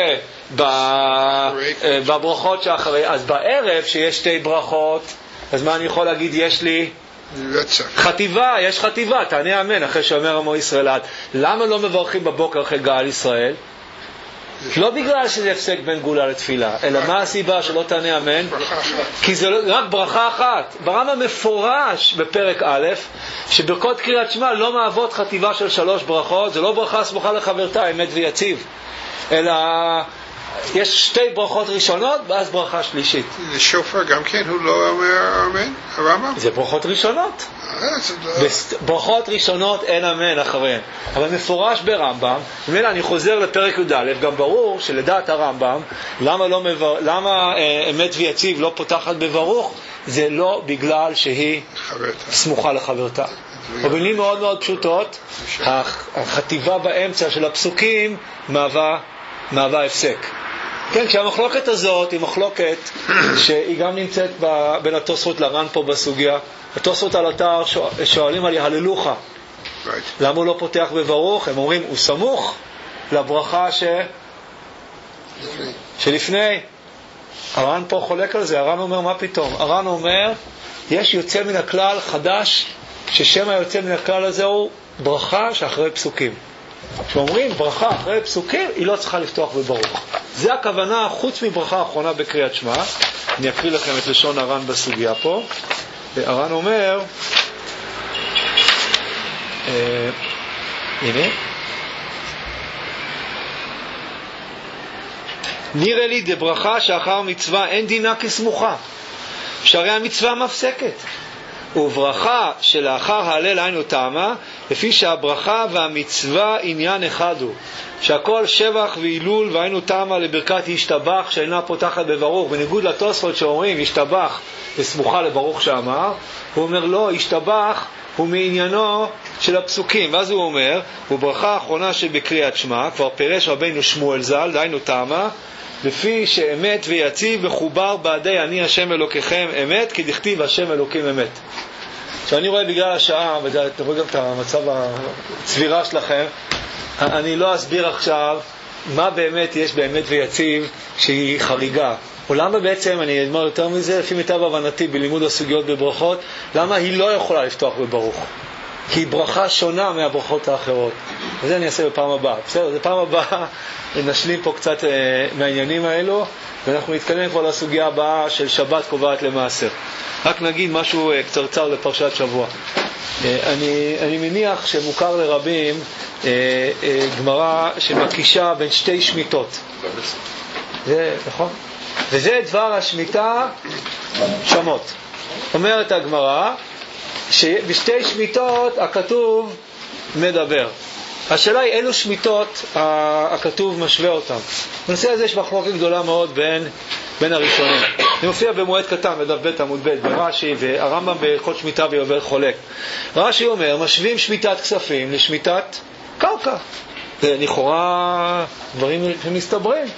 בברכות שאחרי? אז בערב שיש שתי ברכות, אז מה אני יכול להגיד? יש לי חטיבה, יש חטיבה, תענה אמן אחרי שאומר עמו ישראל עד. למה לא מברכים בבוקר אחרי גאל ישראל? לא בגלל שזה הפסק בין גאולה לתפילה, אלא מה הסיבה שלא תענה אמן? כי זה רק ברכה אחת. ברמב"ם מפורש בפרק א' שברכות קריאת שמע לא מהוות חטיבה של שלוש ברכות, זה לא ברכה סמוכה לחברתה אמת ויציב, אלא יש שתי ברכות ראשונות ואז ברכה שלישית. זה שופר גם כן הוא לא אומר אמן? הרמב"ם? זה ברכות ראשונות. ברכות ראשונות אין אמן אחריהן, אבל מפורש ברמב"ם. ומילא אני חוזר לפרק י"א, גם ברור שלדעת הרמב"ם למה, לא מבר... למה אה, אמת ויציב לא פותחת בברוך, זה לא בגלל שהיא חברתה. סמוכה לחברתה. במילים מאוד מאוד פשוטות, החטיבה באמצע של הפסוקים מהווה, מהווה הפסק. כן, כשהמחלוקת הזאת היא מחלוקת שהיא גם נמצאת בין התוספות לר"ן פה בסוגיה. התוספות על אתר שואלים על יהללוך, right. למה הוא לא פותח בברוך? הם אומרים הוא סמוך לברכה ש... לפני. שלפני. הר"ן פה חולק על זה. הר"ן אומר מה פתאום? הר"ן אומר יש יוצא מן הכלל חדש, ששם היוצא מן הכלל הזה הוא ברכה שאחרי פסוקים. כשאומרים ברכה אחרי פסוקים היא לא צריכה לפתוח בברוך. זה הכוונה חוץ מברכה האחרונה בקריאת שמע. אני אקריא לכם את לשון הר"ן בסוגיה פה. הר"ן אומר אה, הנה נראה לי דברכה שאחר מצווה אין דינה כסמוכה, שהרי המצווה מפסקת, וברכה שלאחר הלל היינו טעמה, לפי שהברכה והמצווה עניין אחד הוא, שהכל שבח והילול והיינו טעמה לברכת ישתבח שאינה פותחת בברוך, בניגוד לתוספות שאומרים ישתבח וסמוכה לברוך שאמר, הוא אומר לא, ישתבח הוא מעניינו של הפסוקים. ואז הוא אומר, וברכה האחרונה שבקריאת שמע, כבר פירש רבינו שמואל ז"ל, דהיינו טעמה, לפי שאמת ויציב וחובר בעדי אני השם אלוקיכם אמת, כי דכתיב השם אלוקים אמת. שאני רואה בגלל השעה, ואתם רואים גם את המצב הצבירה שלכם, אני לא אסביר עכשיו מה באמת יש באמת ויציב שהיא חריגה. או למה בעצם, אני אדמר יותר מזה, לפי מיטב הבנתי בלימוד הסוגיות בברכות, למה היא לא יכולה לפתוח בברוך? כי היא ברכה שונה מהברכות האחרות. וזה אני אעשה בפעם הבאה. בסדר, זה פעם הבאה נשלים פה קצת אה, מהעניינים האלו, ואנחנו נתקדם כבר לסוגיה הבאה של שבת קובעת למעשר. רק נגיד משהו אה, קצרצר לפרשת שבוע. אה, אני, אני מניח שמוכר לרבים אה, אה, גמרא שמקישה בין שתי שמיטות. זה נכון? וזה דבר השמיטה שמות. אומרת הגמרא שבשתי שמיטות הכתוב מדבר. השאלה היא אילו שמיטות הכתוב משווה אותם. בנושא הזה יש מחלוקת גדולה מאוד בין, בין הראשונים. זה מופיע במועד קטן בדף ב' עמוד ב' ברש"י, והרמב"ם בהלכות שמיטה ביובל חולק. רש"י אומר משווים שמיטת כספים לשמיטת קרקע. זה לכאורה דברים שמסתברים.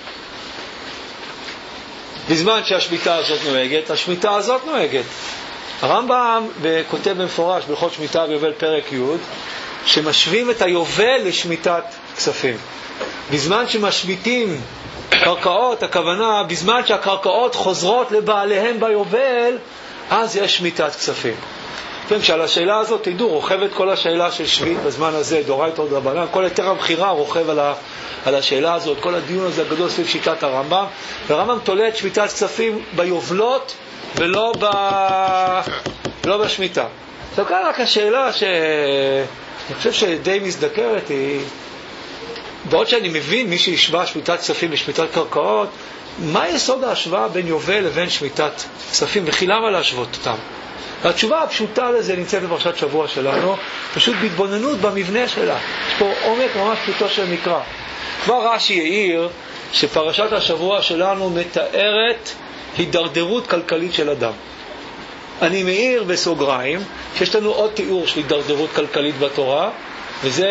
בזמן שהשמיטה הזאת נוהגת, השמיטה הזאת נוהגת. הרמב"ם כותב במפורש בהלכות שמיטה ביובל פרק י' שמשווים את היובל לשמיטת כספים. בזמן שמשמיטים קרקעות, הכוונה בזמן שהקרקעות חוזרות לבעליהם ביובל, אז יש שמיטת כספים. כן, שעל השאלה הזאת תדעו, רוכבת כל השאלה של שביט בזמן הזה, דורייתא דרבנן, כל היתר הבחירה רוכב על, ה, על השאלה הזאת, כל הדיון הזה הגדול סביב שיטת הרמב"ם, והרמב"ם תולה את שמיטת כספים ביובלות ולא ב... לא בשמיטה. עכשיו כאן רק השאלה שאני חושב שדי מזדקרת היא, בעוד שאני מבין מי שישווה שמיטת כספים לשמיטת קרקעות, מה יסוד ההשוואה בין יובל לבין שמיטת כספים, וכי למה להשוות אותם? התשובה הפשוטה לזה נמצאת בפרשת שבוע שלנו, פשוט בהתבוננות במבנה שלה. יש פה עומק ממש פשוטו של מקרא. כבר רש"י העיר שפרשת השבוע שלנו מתארת הידרדרות כלכלית של אדם. אני מעיר בסוגריים שיש לנו עוד תיאור של הידרדרות כלכלית בתורה, וזה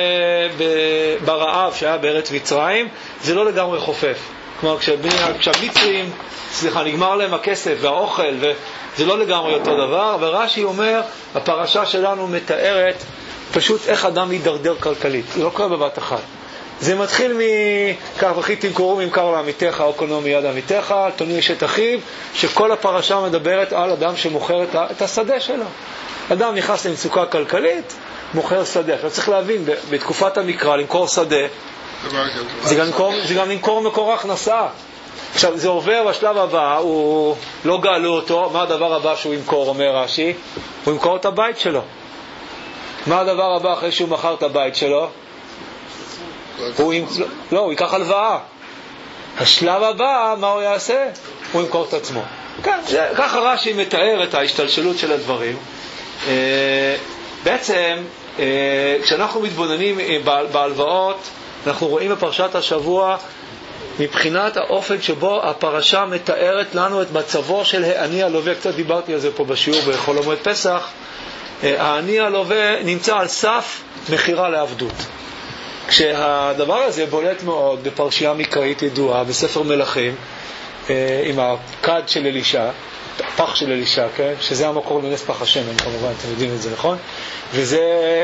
ברעב שהיה בארץ מצרים, זה לא לגמרי חופף. כלומר, כשהמצרים, סליחה, נגמר להם הכסף והאוכל, וזה לא לגמרי אותו דבר, ורש"י אומר, הפרשה שלנו מתארת פשוט איך אדם הידרדר כלכלית. זה לא קורה בבת אחת. זה מתחיל מכך וכי תמכרו ממכר לעמיתך או קונו מיד עמיתך, תונו אשת אחיו, שכל הפרשה מדברת על אדם שמוכר את השדה שלו. אדם נכנס למצוקה כלכלית, מוכר שדה. עכשיו צריך להבין, בתקופת המקרא למכור שדה, זה גם למכור, זה גם למכור מקור הכנסה. עכשיו זה עובר בשלב הבא, הוא לא גאלו אותו. מה הדבר הבא שהוא ימכור, אומר רש"י? הוא ימכור את הבית שלו. מה הדבר הבא אחרי שהוא מכר את הבית שלו? הוא ימ... לא, הוא ייקח הלוואה. השלב הבא, מה הוא יעשה? הוא ימכור את עצמו. כן, זה, ככה רש"י מתאר את ההשתלשלות של הדברים. אה, בעצם, אה, כשאנחנו מתבוננים בהלוואות, אנחנו רואים בפרשת השבוע מבחינת האופן שבו הפרשה מתארת לנו את מצבו של העני הלווה. קצת דיברתי על זה פה בשיעור בחול המועד פסח. העני הלווה נמצא על סף מחירה לעבדות. כשהדבר הזה בולט מאוד בפרשייה מקראית ידועה בספר מלכים, עם הכד של אלישע, פח של אלישע, כן? שזה המקור לנס פח השמן, כמובן, אתם יודעים את זה, נכון? וזה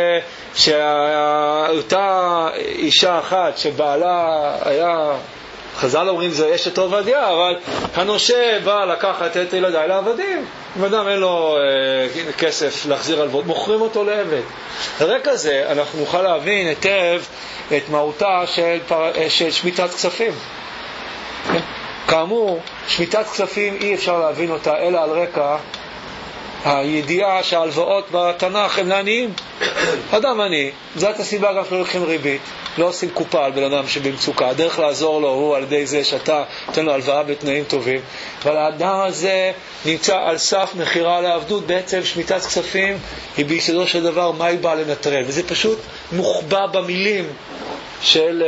שאותה אישה אחת שבעלה היה, חז"ל אומרים זה אשת עובדיה, אבל הנושה בא לקחת את ילדיי לעבדים. אם אדם אין לו אה, כסף להחזיר הלוואות, מוכרים אותו לעבד. לרקע זה אנחנו נוכל להבין היטב את מהותה של, פר... של שמיטת כספים. כאמור, שמיטת כספים אי אפשר להבין אותה אלא על רקע הידיעה שההלוואות בתנ"ך הם לעניים. אדם עני, זאת הסיבה גם שלא לוקחים ריבית, לא עושים קופה על בן אדם שבמצוקה. הדרך לעזור לו הוא על ידי זה שאתה תן לו הלוואה בתנאים טובים. אבל האדם הזה נמצא על סף מחירה לעבדות. בעצם שמיטת כספים היא ביסודו של דבר מה היא באה לנטרל, וזה פשוט מוחבא במילים של,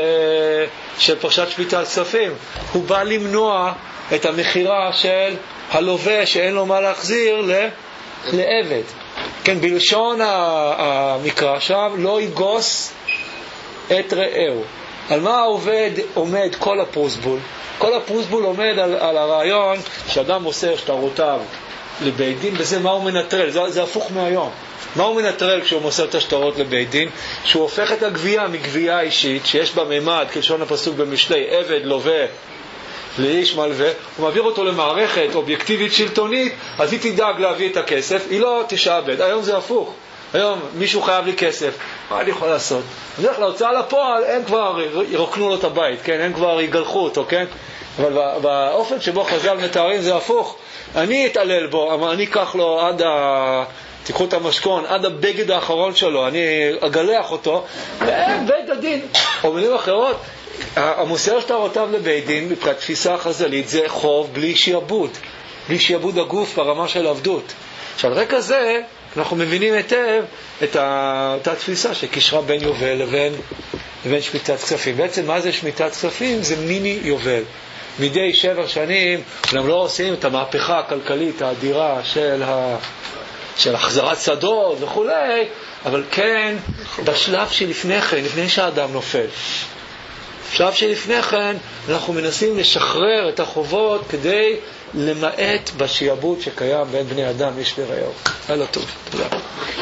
של פרשת שמיטת כספים. הוא בא למנוע את המחירה של הלווה שאין לו מה להחזיר ל... לעבד. כן, בלשון המקרא שם, לא יגוס את רעהו. על מה העובד עומד כל הפרוסבול? כל הפרוסבול עומד על, על הרעיון שאדם מוסר שטרותיו לבית דין, וזה מה הוא מנטרל. זה, זה הפוך מהיום. מה הוא מנטרל כשהוא מוסר את השטרות לבית דין? שהוא הופך את הגבייה מגבייה אישית שיש בה ממד, כלשון הפסוק במשלי, עבד לווה לאיש מלווה, הוא מעביר אותו למערכת אובייקטיבית שלטונית, אז היא תדאג להביא את הכסף, היא לא תשעבד. היום זה הפוך. היום מישהו חייב לי כסף, מה אני יכול לעשות? אני הולך להוצאה לפועל, הם כבר ירוקנו לו את הבית, כן? הם כבר יגלחו אותו, כן? אבל באופן שבו חז"ל מתארים זה הפוך. אני אתעלל בו, אבל אני אקח לו עד ה... תיקחו את המשכון, עד הבגד האחרון שלו, אני אגלח אותו, והם בית הדין. או מילים אחרות, המוסר שטרותיו לבית דין, מבחינת תפיסה חז"לית, זה חוב בלי שיעבוד, בלי שיעבוד הגוף ברמה של עבדות. עכשיו, רקע זה, אנחנו מבינים היטב את אותה תפיסה שקישרה בין יובל לבין, לבין שמיטת כספים. בעצם מה זה שמיטת כספים? זה מיני יובל. מדי שבע שנים, אנחנו לא עושים את המהפכה הכלכלית האדירה של, ה... של החזרת שדות וכו', אבל כן, בשלב שלפני כן, לפני שהאדם נופל, בשלב שלפני כן, אנחנו מנסים לשחרר את החובות כדי למעט בשיעבוד שקיים בין בני אדם, איש לרעהו. הלאה טוב, תודה.